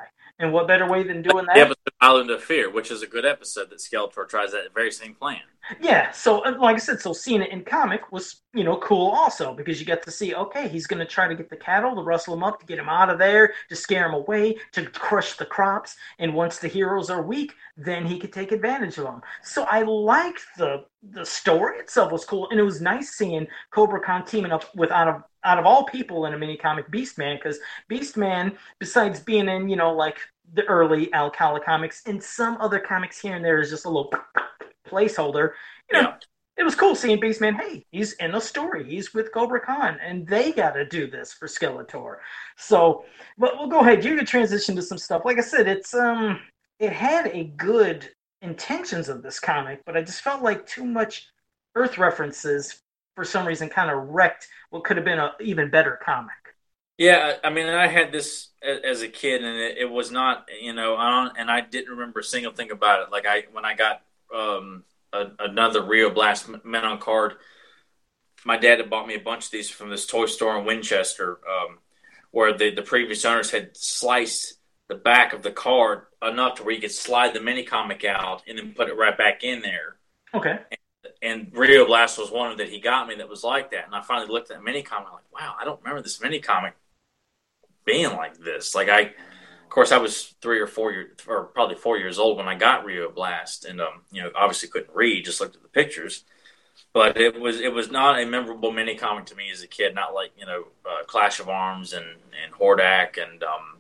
And what better way than doing The that? episode Island of Fear, which is a good episode that Skeletor tries that very same plan. Yeah, so uh, like I said, so seeing it in comic was, you know, cool also because you get to see, okay, he's going to try to get the cattle to rustle them up, to get him out of there, to scare him away, to crush the crops. And once the heroes are weak, then he could take advantage of them. So I liked the the story itself was cool, and it was nice seeing Cobra Khan teaming up with out of out of all people in a mini comic Beastman, because Beastman, besides being in, you know, like the early Alcala comics and some other comics here and there, is just a little placeholder. You know, Yeah. it was cool seeing Beastman. Hey, he's in a story. He's with Cobra Khan, and they got to do this for Skeletor. So, but we'll go ahead. You can transition to some stuff. Like I said, it's um, it had a good intentions of this comic, but I just felt like too much Earth references for some reason kind of wrecked what could have been an even better comic. Yeah, I mean, I had this as a kid, and it, it was not, you know, I don't, and I didn't remember a single thing about it. Like I, when I got um, a, another Rio Blast Men on Card, my dad had bought me a bunch of these from this toy store in Winchester, um, where the the previous owners had sliced the back of the card enough to where you could slide the mini comic out and then put it right back in there. Okay. And Rio Blast was one that he got me that was like that. And I finally looked at the mini comic, like, wow, I don't remember this mini comic being like this. Like I, of course, I was three or four years, or probably four years old when I got Rio Blast, and um, you know, obviously couldn't read, just looked at the pictures. But it was it was not a memorable mini comic to me as a kid. Not like, you know, uh, Clash of Arms and and Hordak and um,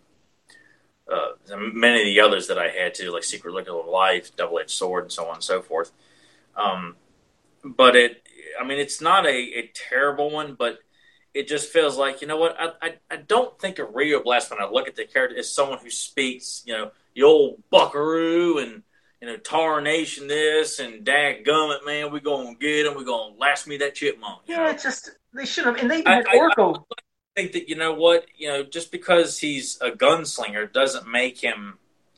uh, many of the others that I had too, like Secret Liquid of Life, Double Edged Sword, and so on and so forth. Um, but it, I mean, it's not a, a terrible one, but it just feels like, you know what, I, I, I don't think of Rio Blast when I look at the character as someone who speaks, you know, the old buckaroo and, you know, tarnation this and dadgummit, man, we gonna get him, we gonna last me that chipmunk. You Yeah, know? it's just they should have, and they even I, had I, Orko. I think that, you know what, you know, just because he's a gunslinger doesn't make him,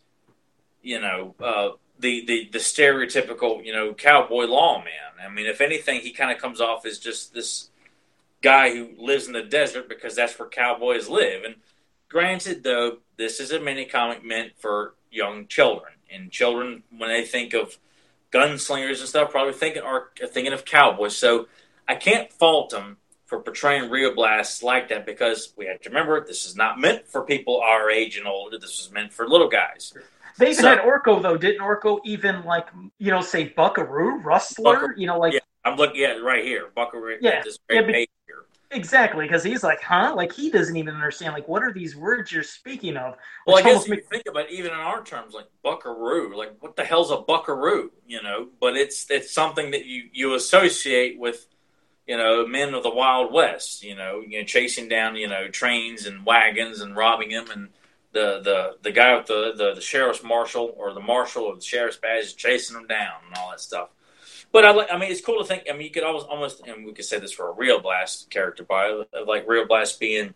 you know, uh, the, the, the stereotypical, you know, cowboy lawman. I mean, if anything, he kind of comes off as just this guy who lives in the desert because that's where cowboys live. And granted, though, this is a mini comic meant for young children. And children, when they think of gunslingers and stuff, probably thinking are thinking of cowboys. So I can't fault them for portraying Rio Blast like that, because we have to remember this is not meant for people our age and older. This was meant for little guys. They even So- had Orko though, didn't Orko even like, you know, say Buckaroo, Rustler, Buckaroo, you know, like Yeah, I'm looking at it right here. Buckaroo, Yeah, this yeah, great but- page here. exactly, because he's like, huh? Like he doesn't even understand. Like, what are these words you're speaking of? Well, I Which guess almost if you make- think about it, even in our terms, like buckaroo, like what the hell's a buckaroo? You know, but it's it's something that you, you associate with, you know, men of the Wild West. You know, you know, chasing down, you know, trains and wagons and robbing them, and the the, the guy with the, the the sheriff's marshal or the marshal of the sheriff's badge is chasing them down and all that stuff. But I, I mean, it's cool to think. I mean, you could almost, almost, and we could say this for a Rio Blast character, by like Rio Blast being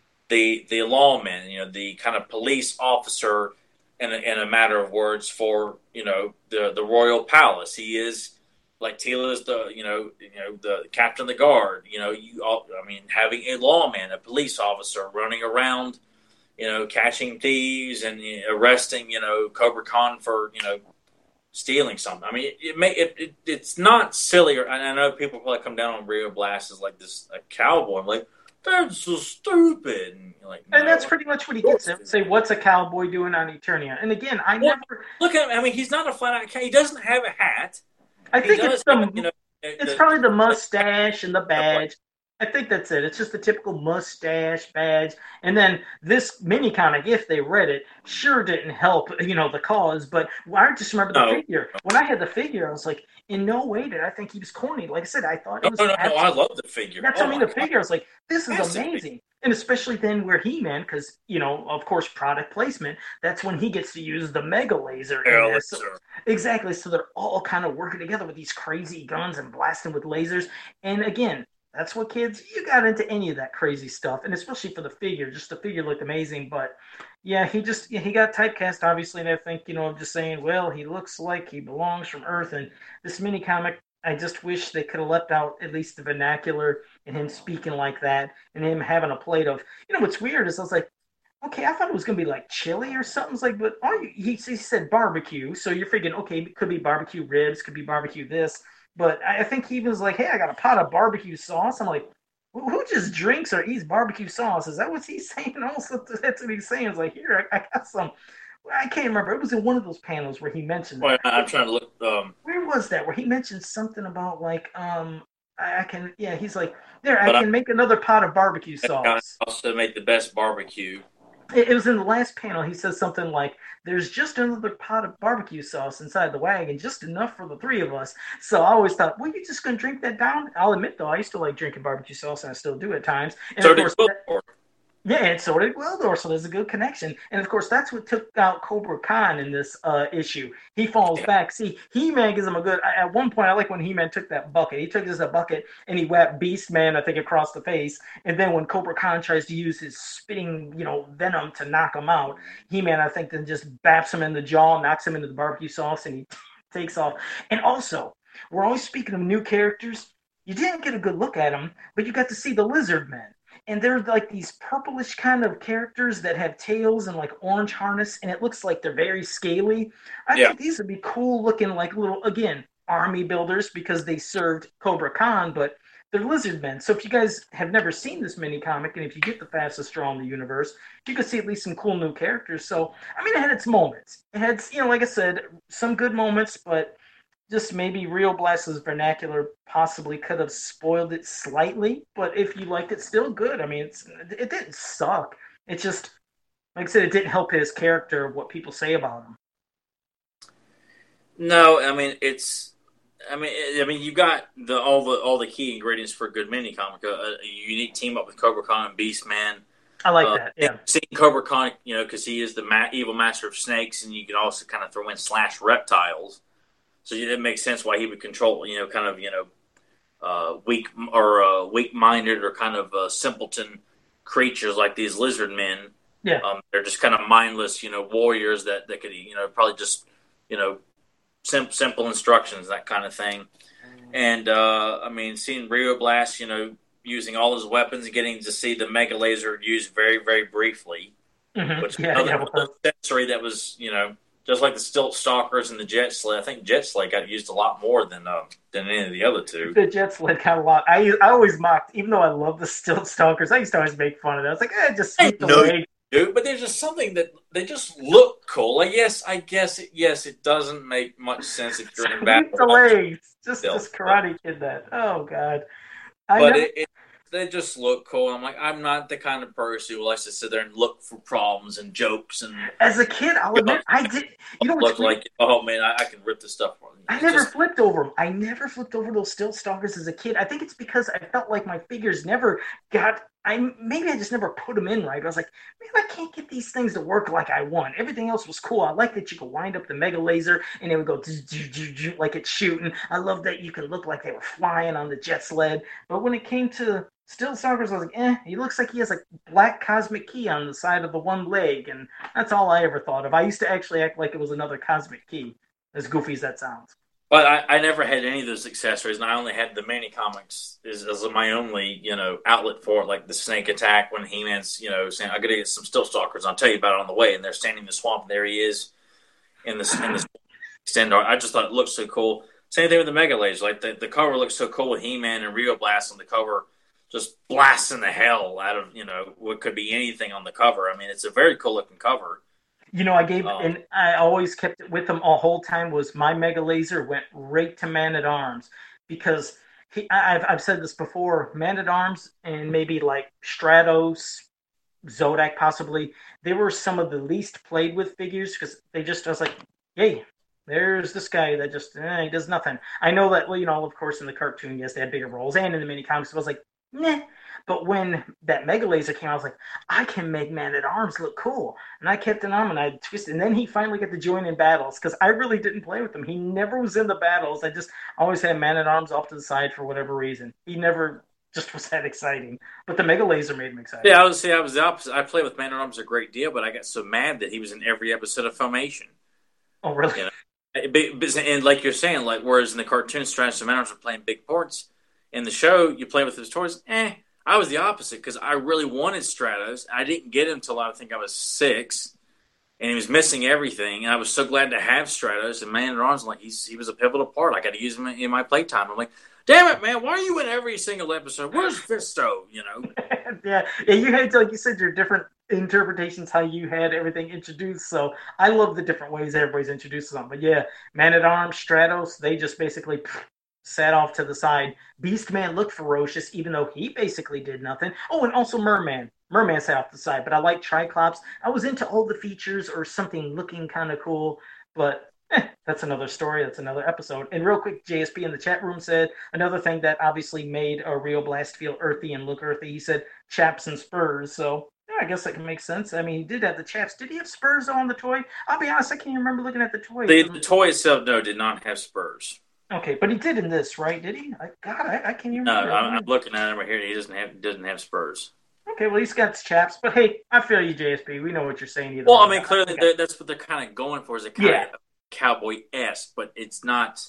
the the lawman, you know, the kind of police officer, in a, in a matter of words, for, you know, the the royal palace. He is like Tila is the, you know, you know, the captain of the guard. You know, you all, I mean, having a lawman, a police officer running around, you know, catching thieves and, you know, arresting, you know, Cobra Khan for, you know, stealing something. I mean, it, it may it, it it's not silly. Or, and I know people probably come down on Rio Blast as like this a cowboy. I'm like, that's so stupid. And, you're like, and no. that's pretty much what he gets at. Say, what's a cowboy doing on Eternia? And again, I Well, never. Look at him. I mean, he's not a flat out cat. He doesn't have a hat. I He think does it's the. have, you know, It's the- probably the mustache and the badge. I think that's it. It's just the typical mustache badge. And then this mini comic, if they read it, sure didn't help, you know, the cause. But I just remember the No. figure. When I had the figure, I was like, in no way did I think he was corny. Like I said, I thought No, it was no, no, no. abs- I love the figure. That's oh what I mean. my The God. figure, I was like, this is Has to be. amazing. And especially then where He-Man, because, you know, of course, product placement, that's when he gets to use the Mega Laser. in Hell, this. it's, uh, Exactly. So they're all kind of working together with these crazy guns and blasting with lasers. And again, that's what kids, you got into any of that crazy stuff. And especially for the figure, just the figure looked amazing. But yeah, he just, yeah, he got typecast, obviously. And I think, you know, I'm just saying, well, he looks like he belongs from Earth. And this mini comic, I just wish they could have left out at least the vernacular and him speaking like that and him having a plate of, you know, what's weird is I was like, okay, I thought it was gonna be like chili or something. It's like, but all you, he, he said barbecue, so you're thinking, okay, it could be barbecue ribs, could be barbecue this. But I, I think he was like, hey, I got a pot of barbecue sauce. I'm like, who, who just drinks or eats barbecue sauce? Is that what he's saying? Also, that's what he's saying. It's like, here, I, I got some. I can't remember. It was in one of those panels where he mentioned Well, that. I'm trying to look. Um, Where was that? Where he mentioned something about like, um, I, I can, yeah, he's like, there, I but I can make another pot of barbecue kind sauce. of also make the best barbecue. It, it was in the last panel. He says something like, "There's just another pot of barbecue sauce inside the wagon, just enough for the three of us." So I always thought, well, you just gonna drink that down? I'll admit though, I used to like drinking barbecue sauce, and I still do at times. And of So did course, that, Wilford. yeah, and so did Wildor, so there's a good connection. And of course, that's what took out Cobra Khan in this uh, issue. He falls Yeah. back. See, He-Man gives him a good. At one point, I like when He-Man took that bucket. He took this a bucket and he whacked Beast Man, I think, across the face. And then when Cobra Khan tries to use his spitting, you know, venom to knock him out, He-Man, I think, then just baps him in the jaw, knocks him into the barbecue sauce, and he takes off. And also, we're always speaking of new characters. You didn't get a good look at them, but you got to see the Lizard Men, and they're like these purplish kind of characters that have tails and like orange harness, and it looks like they're very scaly. I Yeah. think these would be cool looking, like little, again, army builders because they served Cobra Khan, but they're lizard men. So if you guys have never seen this mini comic, and if you get the fastest draw in the universe, you could see at least some cool new characters. So I mean, it had its moments. It had, you know, like I said, some good moments, but just maybe Rio Blast's vernacular possibly could have spoiled it slightly, but if you liked it, still good. I mean, it's, it didn't suck. It just, like I said, it didn't help his character, what people say about him. No, I mean it's. I mean, I mean, you got the all the all the key ingredients for a good mini comic. A, a unique team up with Cobra Khan and Beast Man. I like Uh, that, yeah. Seeing Cobra Khan, you know, because he is the ma- evil master of snakes, and you can also kind of throw in slash reptiles. So it makes sense why he would control, you know, kind of, you know, uh, weak or uh, weak-minded or kind of uh, simpleton creatures like these lizard men. Yeah. Um, they're just kind of mindless, you know, warriors that, that could, you know, probably just, you know, sim- simple instructions, that kind of thing. And, uh, I mean, seeing Rio Blast, you know, using all his weapons and getting to see the Mega Laser used very, very briefly, Mm-hmm. which Yeah, another, yeah, well, another sensory that was, you know, just like the Stilt Stalkers and the Jet Sled. I think Jet Sled got used a lot more than uh, than any of the other two. the Jet Sled got a lot. I I always mocked, even though I love the Stilt Stalkers, I used to always make fun of that. I was like, eh, just sweep the No, leg. dude, but there's just something that they just look cool. Like, yes, I guess it, yes, it doesn't make much sense if you're in battle. Sweep the legs. Just, Still, just Karate Kid that. Oh, God. I but never, it, it, they just look cool. I'm like, I'm not the kind of person who likes to sit there and look for problems and jokes and as a kid, I'll admit, I did. You know what's look weird? like, oh man, I, I can rip this stuff. I It's never just, flipped over them. I never flipped over those Stilt Stalkers as a kid. I think it's because I felt like my figures never got. I maybe I just never put them in right. I was like, man, I can't get these things to work like I want. Everything else was cool. I like that you could wind up the Mega Laser and it would go zzz, zzz, zzz, zzz, like it's shooting. I love that you could look like they were flying on the jet sled. But when it came to Stilt Stalkers, I was like, eh, he looks like he has a black cosmic key on the side of the one leg, and that's all I ever thought of. I used to actually act like it was another cosmic key, as goofy as that sounds. but I, I never had any of those accessories, and I only had the mini comics as, as my only, you know, outlet for it, like the Snake Attack when He-Man's, you know, saying, I got to get some Stilt Stalkers, I'll tell you about it on the way, and they're standing in the swamp, and there he is in the, in the extender. I just thought it looked so cool. Same thing with the Mega Laser. Like, the, the cover looks so cool with He-Man and Rio Blast on the cover, just blasting the hell out of, you know, what could be anything on the cover. I mean, it's a very cool looking cover. You know, I gave, Um, and I always kept it with them all whole time, was my Mega Laser went right to Man at Arms, because he, I, I've, I've said this before, Man at Arms and maybe like Stratos, Zodak possibly, they were some of the least played with figures because they just, I was like, hey, there's this guy that just, eh, he does nothing. I know that, well, you know, of course in the cartoon, yes, they had bigger roles, and in the mini comics, I was like, nah. But when that Mega Laser came, I was like, I can make Man at Arms look cool. And I kept it on and I twisted. And then he finally got to join in battles because I really didn't play with him. He never was in the battles. I just always had Man at Arms off to the side for whatever reason. He never just was that exciting. But the Mega Laser made him exciting. Yeah, I would say I was the opposite. I played with Man at Arms a great deal, but I got so mad that he was in every episode of Filmation. Oh, really? You know? And like you're saying, like whereas in the cartoon, Stratos and Man at Arms are playing big parts, in the show you play with his toys, eh. I was the opposite because I really wanted Stratos. I didn't get him until I think I was six, and he was missing everything. And I was so glad to have Stratos. And Man at Arms, like he's he was a pivotal part. I got to use him in my playtime. I'm like, damn it, man! Why are you in every single episode? Where's Fisto? You know? yeah, yeah. You had like you said your different interpretations how you had everything introduced. So I love the different ways everybody's introduced them. But yeah, Man at Arms, Stratos, they just basically pff, sat off to the side. Beastman looked ferocious, even though he basically did nothing. Oh, and also Merman. Merman sat off the side. But I like Triclops. I was into all the features or something looking kind of cool, but. Eh, that's another story. That's another episode. And real quick, J S P in the chat room said another thing that obviously made a Rio Blast feel earthy and look earthy. He said chaps and spurs. So yeah, I guess that can make sense. I mean, he did have the chaps. Did he have spurs on the toy? I'll be honest, I can't remember looking at the toy. The, the toy itself, no, did not have spurs. Okay, but he did in this, right? Did he? I, God, I, I can't even remember. No, I'm, I'm looking at him right here. He doesn't have doesn't have spurs. Okay, well, he's got chaps. But hey, I feel you, J S P. We know what you're saying. Either well, way. I mean, clearly okay. that's what they're kind of going for. Is a kind yeah. of cowboy-esque, but it's not.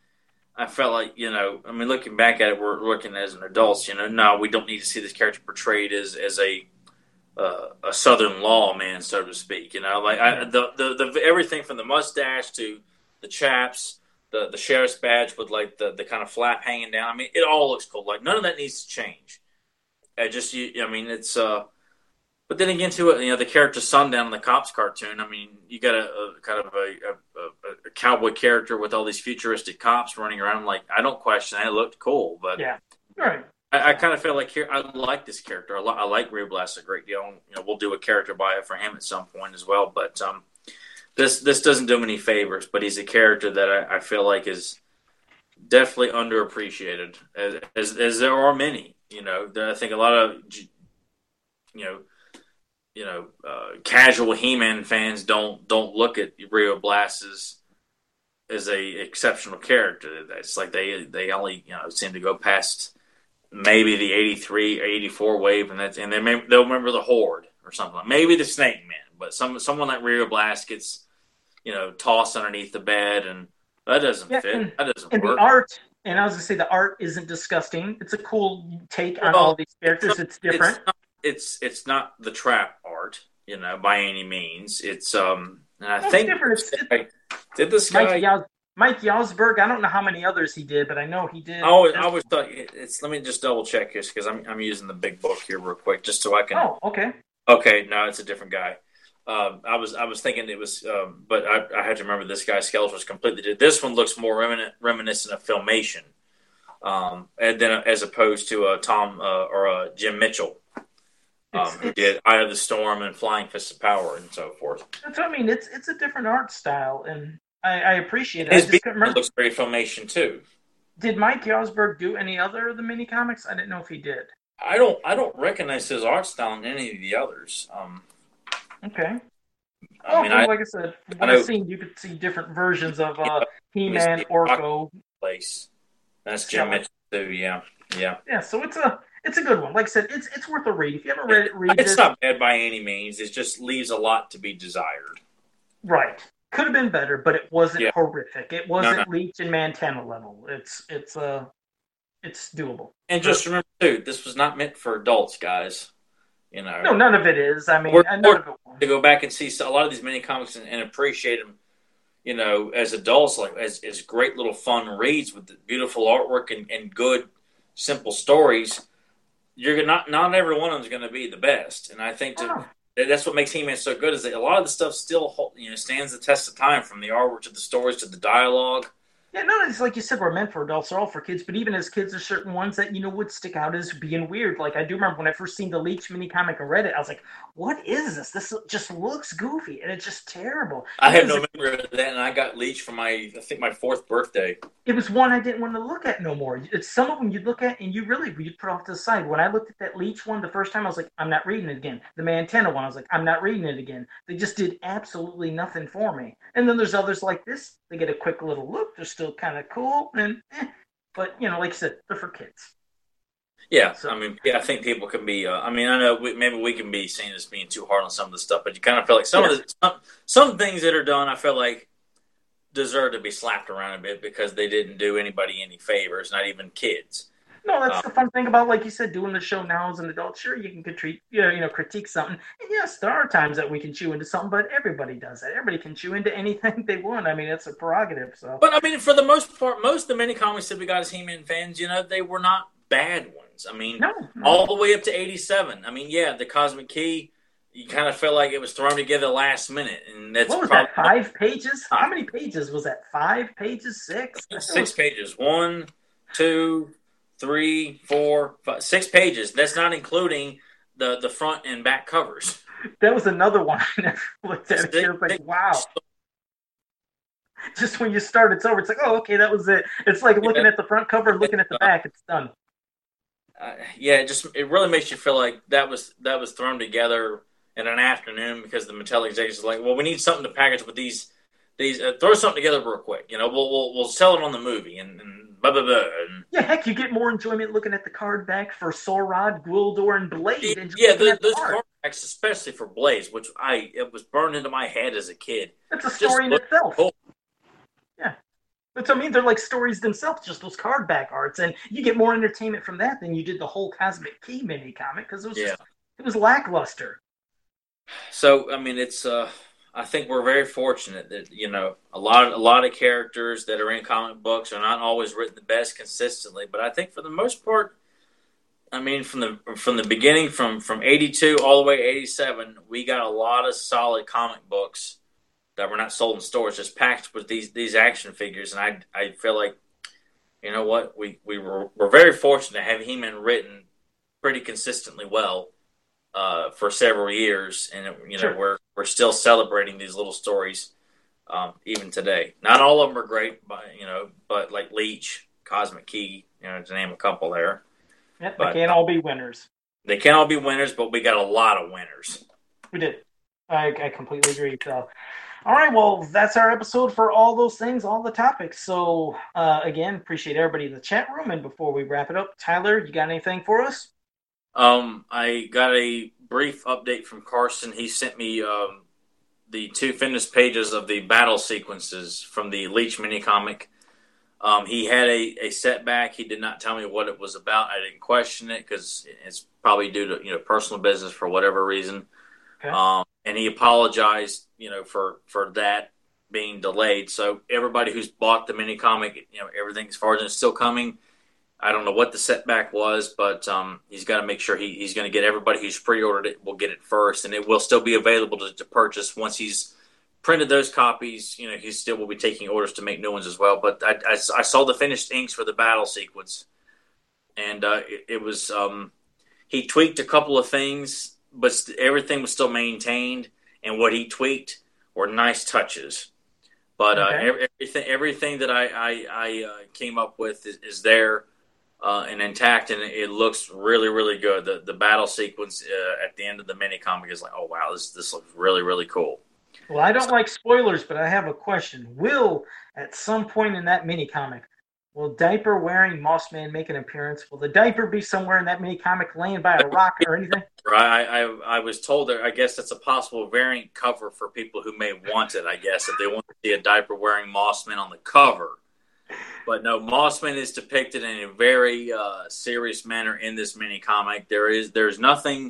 I felt like, you know, I mean, looking back at it, we're looking as an adults, you know, no, we don't need to see this character portrayed as as a uh, a Southern lawman, so to speak. You know, like I, the, the the everything from the mustache to the chaps, the the sheriff's badge with like the, the kind of flap hanging down. I mean, it all looks cool. Like none of that needs to change. I just, you, I mean, it's. Uh, But then again, to it, you know, the character Sundown in the Cops cartoon. I mean, you got a, a kind of a, a, a cowboy character with all these futuristic cops running around. Like, I don't question that; it looked cool. But yeah, right. I, I kind of feel like here, I like this character. I, li- I like Rio Blast a great deal. You know, we'll do a character bio for him at some point as well. But um, this this doesn't do him any favors. But he's a character that I, I feel like is definitely underappreciated, as, as as there are many. You know, I think a lot of you know. You know, uh, casual He-Man fans don't don't look at Rio Blast as, as a exceptional character. It's like they they only you know seem to go past maybe the eighty-three, eighty-four wave, and that's and they may, they'll remember the Horde or something. Like maybe the Snake Man, but some someone like Rio Blast gets you know tossed underneath the bed, and that doesn't yeah, fit. And, that doesn't and work. The art, and I was gonna say the art isn't disgusting. It's a cool take on well, all these characters. It's, it's different. It's not, it's it's not the trap art, you know, by any means. It's um, and I well, think it's this guy, did this guy Mike, Yaz, Mike Yalsberg. I don't know how many others he did, but I know he did. I always, I always thought it's. Let me just double check this because I'm I'm using the big book here real quick just so I can. Oh, okay. Okay, no, it's a different guy. Um, I was I was thinking it was, um, but I, I had to remember this guy's skeleton was completely different. This one looks more remin- reminiscent of Filmation, um, and then as opposed to uh, Tom uh, or uh, Jim Mitchell. Um, who did Eye of the Storm and Flying Fists of Power and so forth. That's what I mean. It's it's a different art style, and I, I appreciate it. His I just couldn't remember. Looks very Filmation too. Did Mike Yalsberg do any other of the mini comics? I didn't know if he did. I don't I don't recognize his art style in any of the others. Um, okay. I well, mean, well, I, like I said, from what I I've seen, you could see different versions of uh, He-Man, Orko. Place. That's Jim Mitchell too. Yeah, yeah. Yeah. So it's a. It's a good one. Like I said, it's it's worth a read. If you haven't read it, read it's it. not bad by any means. It just leaves a lot to be desired. Right. Could have been better, but it wasn't yeah. horrific. It wasn't no, no. Leech and Mantenna level. It's it's uh it's doable. And just remember too, this was not meant for adults, guys. You know. No, none of it is. I mean, we're, none of it to go back and see a lot of these mini comics and, and appreciate them. You know, as adults, like as as great little fun reads with the beautiful artwork and, and good, simple stories. You're not not every one of them is going to be the best, and I think to, oh. that's what makes He-Man so good. Is that a lot of the stuff still you know stands the test of time, from the artwork to the stories to the dialogue. Yeah, none of these, like you said, were meant for adults. They're all for kids. But even as kids, there's certain ones that, you know, would stick out as being weird. Like, I do remember when I first seen the Leech mini comic and read it, I was like, what is this? This just looks goofy, and it's just terrible. I have no memory of that, and I got Leech for my, I think, my fourth birthday. It was one I didn't want to look at no more. It's some of them you'd look at, and you really, you'd put off to the side. When I looked at that Leech one the first time, I was like, I'm not reading it again. The Mantenna one, I was like, I'm not reading it again. They just did absolutely nothing for me. And then there's others like this. They get a quick little look. They're still kind of cool. And, eh. But, you know, like you said, they're for kids. Yeah, so, I mean, yeah, I think people can be. Uh, I mean, I know we, maybe we can be seen as being too hard on some of the stuff, but you kind of feel like some yeah. of the some, some things that are done, I feel like deserve to be slapped around a bit because they didn't do anybody any favors, not even kids. No, that's Uh, the fun thing about, like you said, doing the show now as an adult. Sure, you can critique, you know, you know, critique something. And yes, there are times that we can chew into something, but everybody does that. Everybody can chew into anything they want. I mean, it's a prerogative. So, but I mean, for the most part, most of the mini comics that we got as He-Man fans, you know, they were not bad ones. I mean, no, no. all the way up to eighty-seven. I mean, yeah, the Cosmic Key, you kind of felt like it was thrown together last minute, and that's What was probably that? Five pages? How many pages was that? Five pages? Six? That six was pages. One, two, three, four, five, six pages. That's not including the the front and back covers. that was another one I never looked at again. Six I was like, wow. pages. Just when you start, it's over. It's like, oh, okay, that was it. It's like looking Yeah. at the front cover, looking at the back. It's done. Uh, yeah, it just it really makes you feel like that was that was thrown together in an afternoon because the Mattel executives are like, well, we need something to package with these these uh, throw something together real quick. You know, we'll we'll, we'll sell it on the movie and, and blah blah blah. And, Yeah, heck, you get more enjoyment looking at the card back for Saurod, Gwildor, and Blade. And just yeah, looking the, at the those art. cardbacks, especially for Blaze, which I it was burned into my head as a kid. It's a Just story in look itself. cool. Yeah. That's what I mean. They're like stories themselves, just those card back arts. And you get more entertainment from that than you did the whole Cosmic Key mini comic because it was Yeah. just, it was lackluster. So I mean, it's uh, I think we're very fortunate that you know a lot a lot of characters that are in comic books are not always written the best consistently, but I think for the most part, I mean, from the from the beginning, from from eighty-two all the way to eighty-seven, we got a lot of solid comic books that were not sold in stores, just packed with these these action figures, and I I feel like, you know what, we we were we're very fortunate to have He-Man written pretty consistently well uh, for several years, and it, you know Sure. we're we're still celebrating these little stories um, even today. Not all of them are great, but you know, but like Leech, Cosmic Key, you know, to name a couple there. Yeah, they But can't all be winners. they can't all be winners, but we got a lot of winners. We did. I, I completely agree. So, all right, well, that's our episode for all those things, all the topics. So, uh, again, appreciate everybody in the chat room. And before we wrap it up, Tyler, you got anything for us? Um, I got a brief update from Carson. He sent me um, the two finished pages of the battle sequences from the Leech mini comic. Um, he had a, a setback. He did not tell me what it was about. I didn't question it because it's probably due to you know personal business for whatever reason. Okay. Um, and he apologized, you know, for, for that being delayed. So everybody who's bought the mini comic, you know, everything as far as it's still coming. I don't know what the setback was, but um, he's got to make sure he, he's going to get everybody who's pre-ordered it will get it first, and it will still be available to, to purchase once he's printed those copies. You know, he still will be taking orders to make new ones as well. But I, I, I saw the finished inks for the battle sequence, and uh, it, it was um, he tweaked a couple of things, but everything was still maintained. And what he tweaked were nice touches. But uh, Okay. everything everything that I I, I uh, came up with is, is there. Uh, and intact, and it looks really, really good. The the battle sequence uh, at the end of the mini comic is like, oh wow, this this looks really, really cool. Well, I don't So, like spoilers, but I have a question. Will, at some point in that mini comic, will diaper wearing Moss Man make an appearance? Will the diaper be somewhere in that mini comic laying by a rock or anything? I, I I was told that I guess that's a possible variant cover for people who may want it. I guess if they want to see a diaper wearing Mossman on the cover. But no, Mossman is depicted in a very uh, serious manner in this mini comic. There is there's nothing.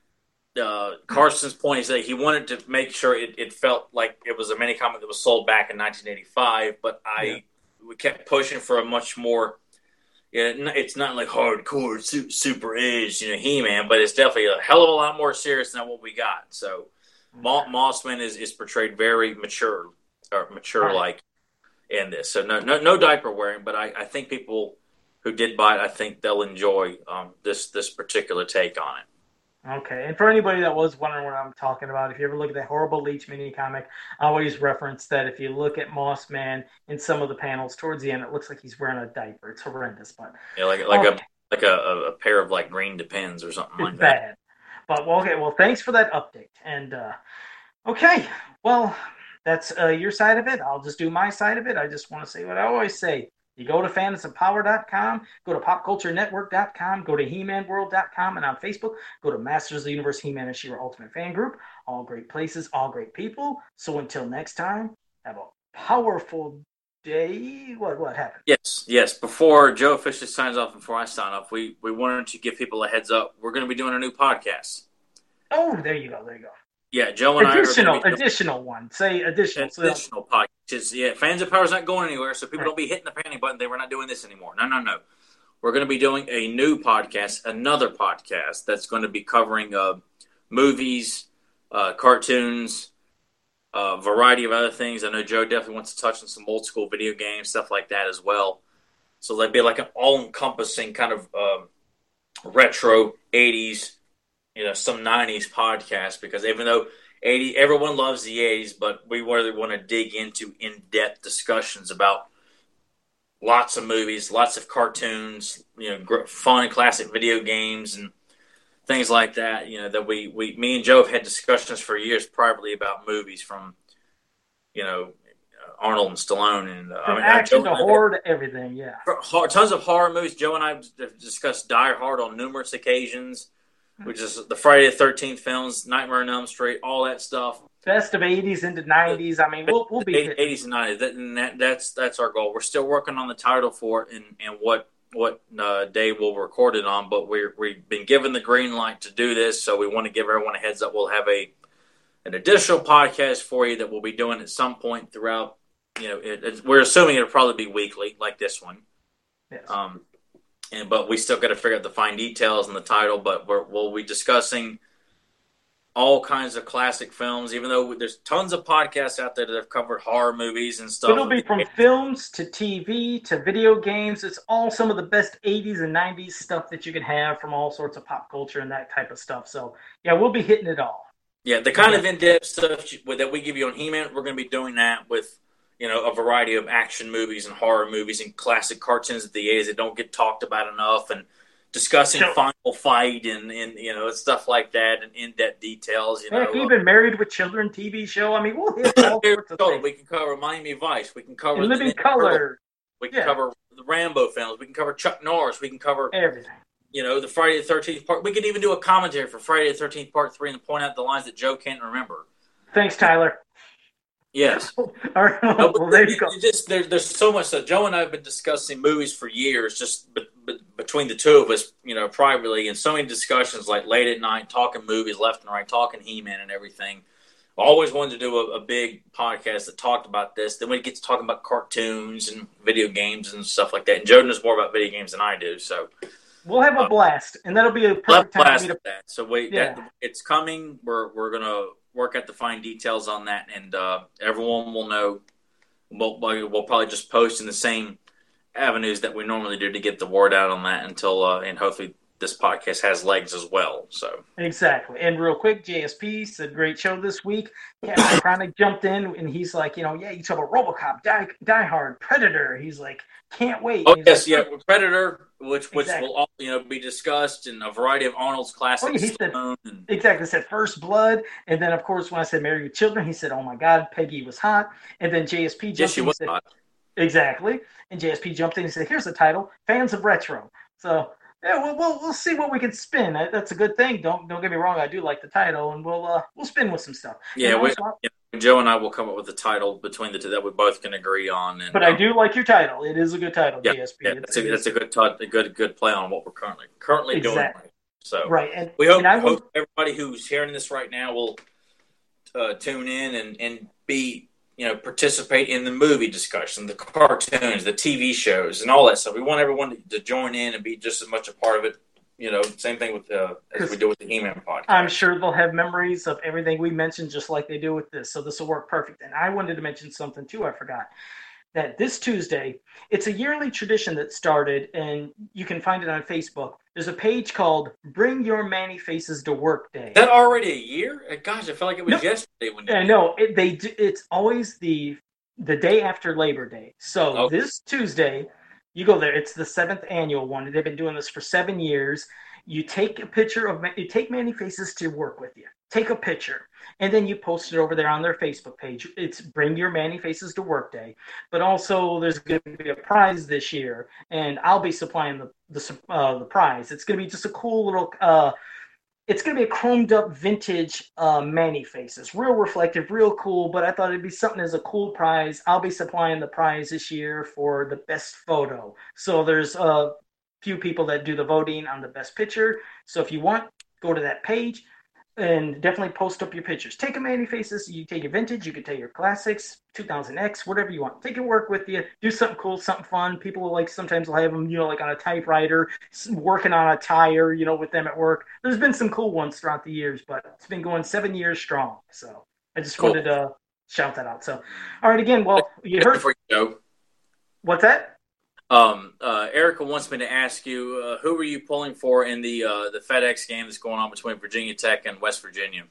Uh, Carson's point is that he wanted to make sure it, it felt like it was a mini comic that was sold back in nineteen eighty-five. But I Yeah. we kept pushing for a much more. Yeah, it's not like hardcore, super edge, you know, He-Man, but it's definitely a hell of a lot more serious than what we got. So, Mo- Mossman is, is portrayed very mature or mature like in this. So no, no, no diaper wearing, but I, I think people who did buy it, I think they'll enjoy um, this this particular take on it. Okay, and for anybody that was wondering what I'm talking about, if you ever look at that Horrible Leech mini comic, I always reference that if you look at Moss Man in some of the panels towards the end, it looks like he's wearing a diaper. It's horrendous, but Yeah, like like okay. a like a, a pair of like green Depends or something It's like that. bad. But well, okay, well, thanks for that update. And uh, okay, well, that's uh, your side of it. I'll just do my side of it. I just want to say what I always say. You go to fans of power dot com, go to pop culture network dot com, go to he man world dot com, and on Facebook, go to Masters of the Universe He-Man and She-Ra Ultimate Fan Group. All great places, all great people. So until next time, have a powerful Tuesday. What what happened? Yes, yes. Before Joe officially signs off, before I sign off, we, we wanted to give people a heads up. We're going to be doing a new podcast. Oh, there you go. There you go. Yeah, Joe and additional, I are going to be doing additional one. Say additional. an additional so, podcast. Just, yeah, Fans of Power's not going anywhere, so people right. don't be hitting the panic button. They we're not doing this anymore. No, no, no. We're going to be doing a new podcast, another podcast that's going to be covering uh, movies, uh, cartoons, a uh, variety of other things. I know Joe definitely wants to touch on some old school video games, stuff like that as well. So that'd be like an all-encompassing kind of um, retro eighties, you know, some nineties podcast, because even though eighty everyone loves the eighties, but we really want to dig into in-depth discussions about lots of movies, lots of cartoons, you know, fun classic video games and things like that. You know, that we, we me and Joe have had discussions for years privately about movies, from, you know, Arnold and Stallone, and uh, from I mean, action Joe to horror to everything. Yeah, tons of horror movies. Joe and I have discussed Die Hard on numerous occasions, which is the Friday the thirteenth films, Nightmare on Elm Street, all that stuff. Best of eighties into nineties. I mean, we'll we'll be eighties and nineties. That, and that, that's that's our goal. We're still working on the title for it and, and what what uh, day we'll record it on. But we're we've been given the green light to do this, so we want to give everyone a heads up. We'll have a an additional podcast for you that we'll be doing at some point throughout. You know, it, it, we're assuming it'll probably be weekly, like this one. Yes. Um, and but we still got to figure out the fine details and the title. But we're, we'll be discussing all kinds of classic films, even though there's tons of podcasts out there that have covered horror movies and stuff. It'll be from films to T V to video games. It's all some of the best eighties and nineties stuff that you can have from all sorts of pop culture and that type of stuff. So, yeah, we'll be hitting it all. Yeah, the kind yeah. of in-depth stuff that we give you on He-Man, we're going to be doing that with, you know, a variety of action movies and horror movies and classic cartoons of the eighties that don't get talked about enough, and discussing sure. Final Fight and, and, you know, stuff like that, and in-depth details. You Heck, know, even uh, Married with Children T V show. I mean, we'll hit all sorts of things. We can cover Miami Vice. We can cover In Living Color. We can yeah. cover the Rambo films. We can cover Chuck Norris. We can cover everything. You know, the Friday the thirteenth part. We could even do a commentary for Friday the thirteenth Part Three and point out the lines that Joe can't remember. Thanks, Tyler. Yes. All right. Well, no, well, there you go. Just, there, there's so much stuff. Joe and I have been discussing movies for years, just be, be, between the two of us, you know, privately, and so many discussions, like late at night, talking movies left and right, talking He-Man and everything. I always wanted to do a, a big podcast that talked about this. Then we get to talking about cartoons and video games and stuff like that. And Joe knows more about video games than I do, so we'll have a blast, and that'll be a perfect we'll time for me to. That. So wait, yeah. that, it's coming. We're we're gonna work out the fine details on that, and uh, everyone will know. We'll, we'll probably just post in the same avenues that we normally do to get the word out on that until, uh, and hopefully this podcast has legs as well. So exactly. And real quick, J S P said great show this week. Yeah, Chronic jumped in and he's like, you know, yeah, you talk about RoboCop, Die, Die Hard, Predator. He's like, can't wait. Oh he's yes, like, yeah, Predator, which which exactly. will all, you know, be discussed, in a variety of Arnold's classics. Oh, yeah, he said, and... exactly. He said First Blood, and then of course when I said Married with Children, he said, oh my God, Peggy was hot. And then J S P jumped yes, she in. was Said, hot. Exactly. And J S P jumped in and said, here's the title: Fans of Retro. So yeah, we'll, we'll we'll see what we can spin. That's a good thing. Don't don't get me wrong. I do like the title, and we'll uh we'll spin with some stuff. Yeah, we, yeah, Joe and I will come up with a title between the two that we both can agree on. And, but um, I do like your title. It is a good title, yeah, J S P. Yeah, that's a, that's a good t- a good good play on what we're currently currently exactly. doing. So right, and we hope, and I will, hope everybody who's hearing this right now will uh, tune in and and be. You know, participate in the movie discussion, the cartoons, the T V shows, and all that stuff. We want everyone to, to join in and be just as much a part of it. You know, same thing with uh, as we do with the He-Man podcast. I'm sure they'll have memories of everything we mentioned, just like they do with this. So this will work perfect. And I wanted to mention something too. I forgot that this Tuesday, it's a yearly tradition that started, and you can find it on Facebook. There's a page called "Bring Your Manny Faces to Work Day." Is that already a year? Gosh, I felt like it was no, yesterday. When I know it, they. It's always the the day after Labor Day. So okay. This Tuesday, you go there. It's the seventh annual one. They've been doing this for seven years. You take a picture of you take Manny Faces to work with you. Take a picture, and then you post it over there on their Facebook page. It's Bring Your Manny Faces to Work Day. But also, there's going to be a prize this year, and I'll be supplying the the uh, the prize. It's going to be just a cool little. Uh, it's going to be a chromed up vintage uh, Manny faces. Real reflective, real cool, but I thought it'd be something as a cool prize. I'll be supplying the prize this year for the best photo. So there's a few people that do the voting on the best picture. So if you want, go to that page and definitely post up your pictures. Take a Manny faces. You take your vintage, you can take your classics, two thousand X, whatever you want. Take your work with you. Do something cool, something fun. People will like sometimes will have them, you know, like on a typewriter, working on a tire, you know, with them at work. There's been some cool ones throughout the years, but it's been going seven years strong. So I just cool. wanted to shout that out. So, all right, again, well, you heard. Before you go. What's that? Um, uh, Erica wants me to ask you, uh, who were you pulling for in the uh, the FedEx game that's going on between Virginia Tech and West Virginia?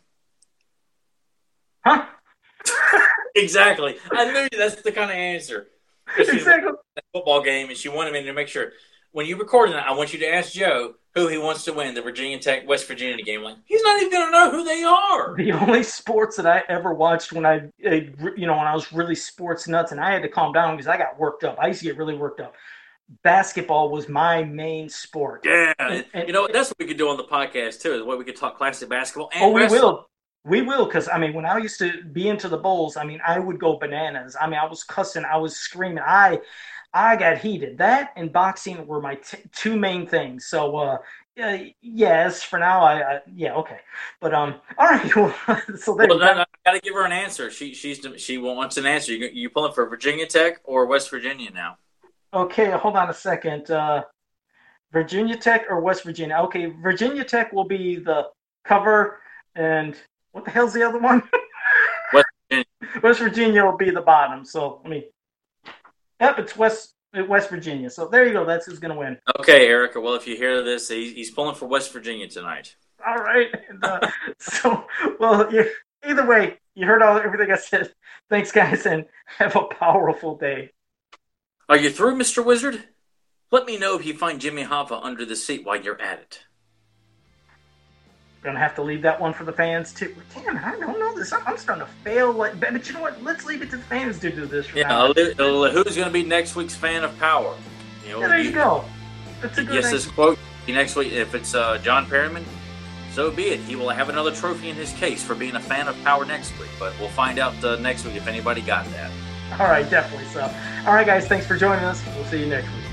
Huh? Exactly. I knew that's the kind of answer. Exactly. A football game, and she wanted me to make sure when you recording that, I want you to ask Joe who he wants to win the Virginia Tech West Virginia game. Like, he's not even going to know who they are. The only sports that I ever watched when I, you know, when I was really sports nuts, and I had to calm down because I got worked up. I used to get really worked up. Basketball was my main sport. Yeah, and, and, you know that's what we could do on the podcast too. Is what we could talk classic basketball. And oh, we wrestling. will. We will, because, I mean, when I used to be into the bowls, I mean, I would go bananas. I mean, I was cussing. I was screaming. I I got heated. That and boxing were my t- two main things. So, uh, uh, yes, for now, I, I yeah, okay. But, um, all right. Well, so there well, I got to give her an answer. She she's she wants an answer. You, you pulling for Virginia Tech or West Virginia now? Okay, hold on a second. Uh, Virginia Tech or West Virginia? Okay, Virginia Tech will be the cover, and what the hell's the other one? West Virginia. West Virginia will be the bottom. So, I mean, yep, it's West West Virginia. So there you go. That's who's going to win. Okay, Erica. Well, if you hear this, he's, he's pulling for West Virginia tonight. All right. And, uh, so, well, you, either way, you heard all everything I said. Thanks, guys, and have a powerful day. Are you through, Mister Wizard? Let me know if you find Jimmy Hoffa under the seat while you're at it. Gonna have to leave that one for the fans too. Damn, I don't know this. I'm, I'm starting to fail. Like, but you know what? Let's leave it to the fans to do this. Yeah, now. Who's gonna be next week's fan of Power? You know, yeah, there you, you go. That's a good. Yes, this quote next week. If it's uh, John Perryman, so be it. He will have another trophy in his case for being a fan of Power next week. But we'll find out uh, next week if anybody got that. All right, definitely so. All right, guys, thanks for joining us. We'll see you next week.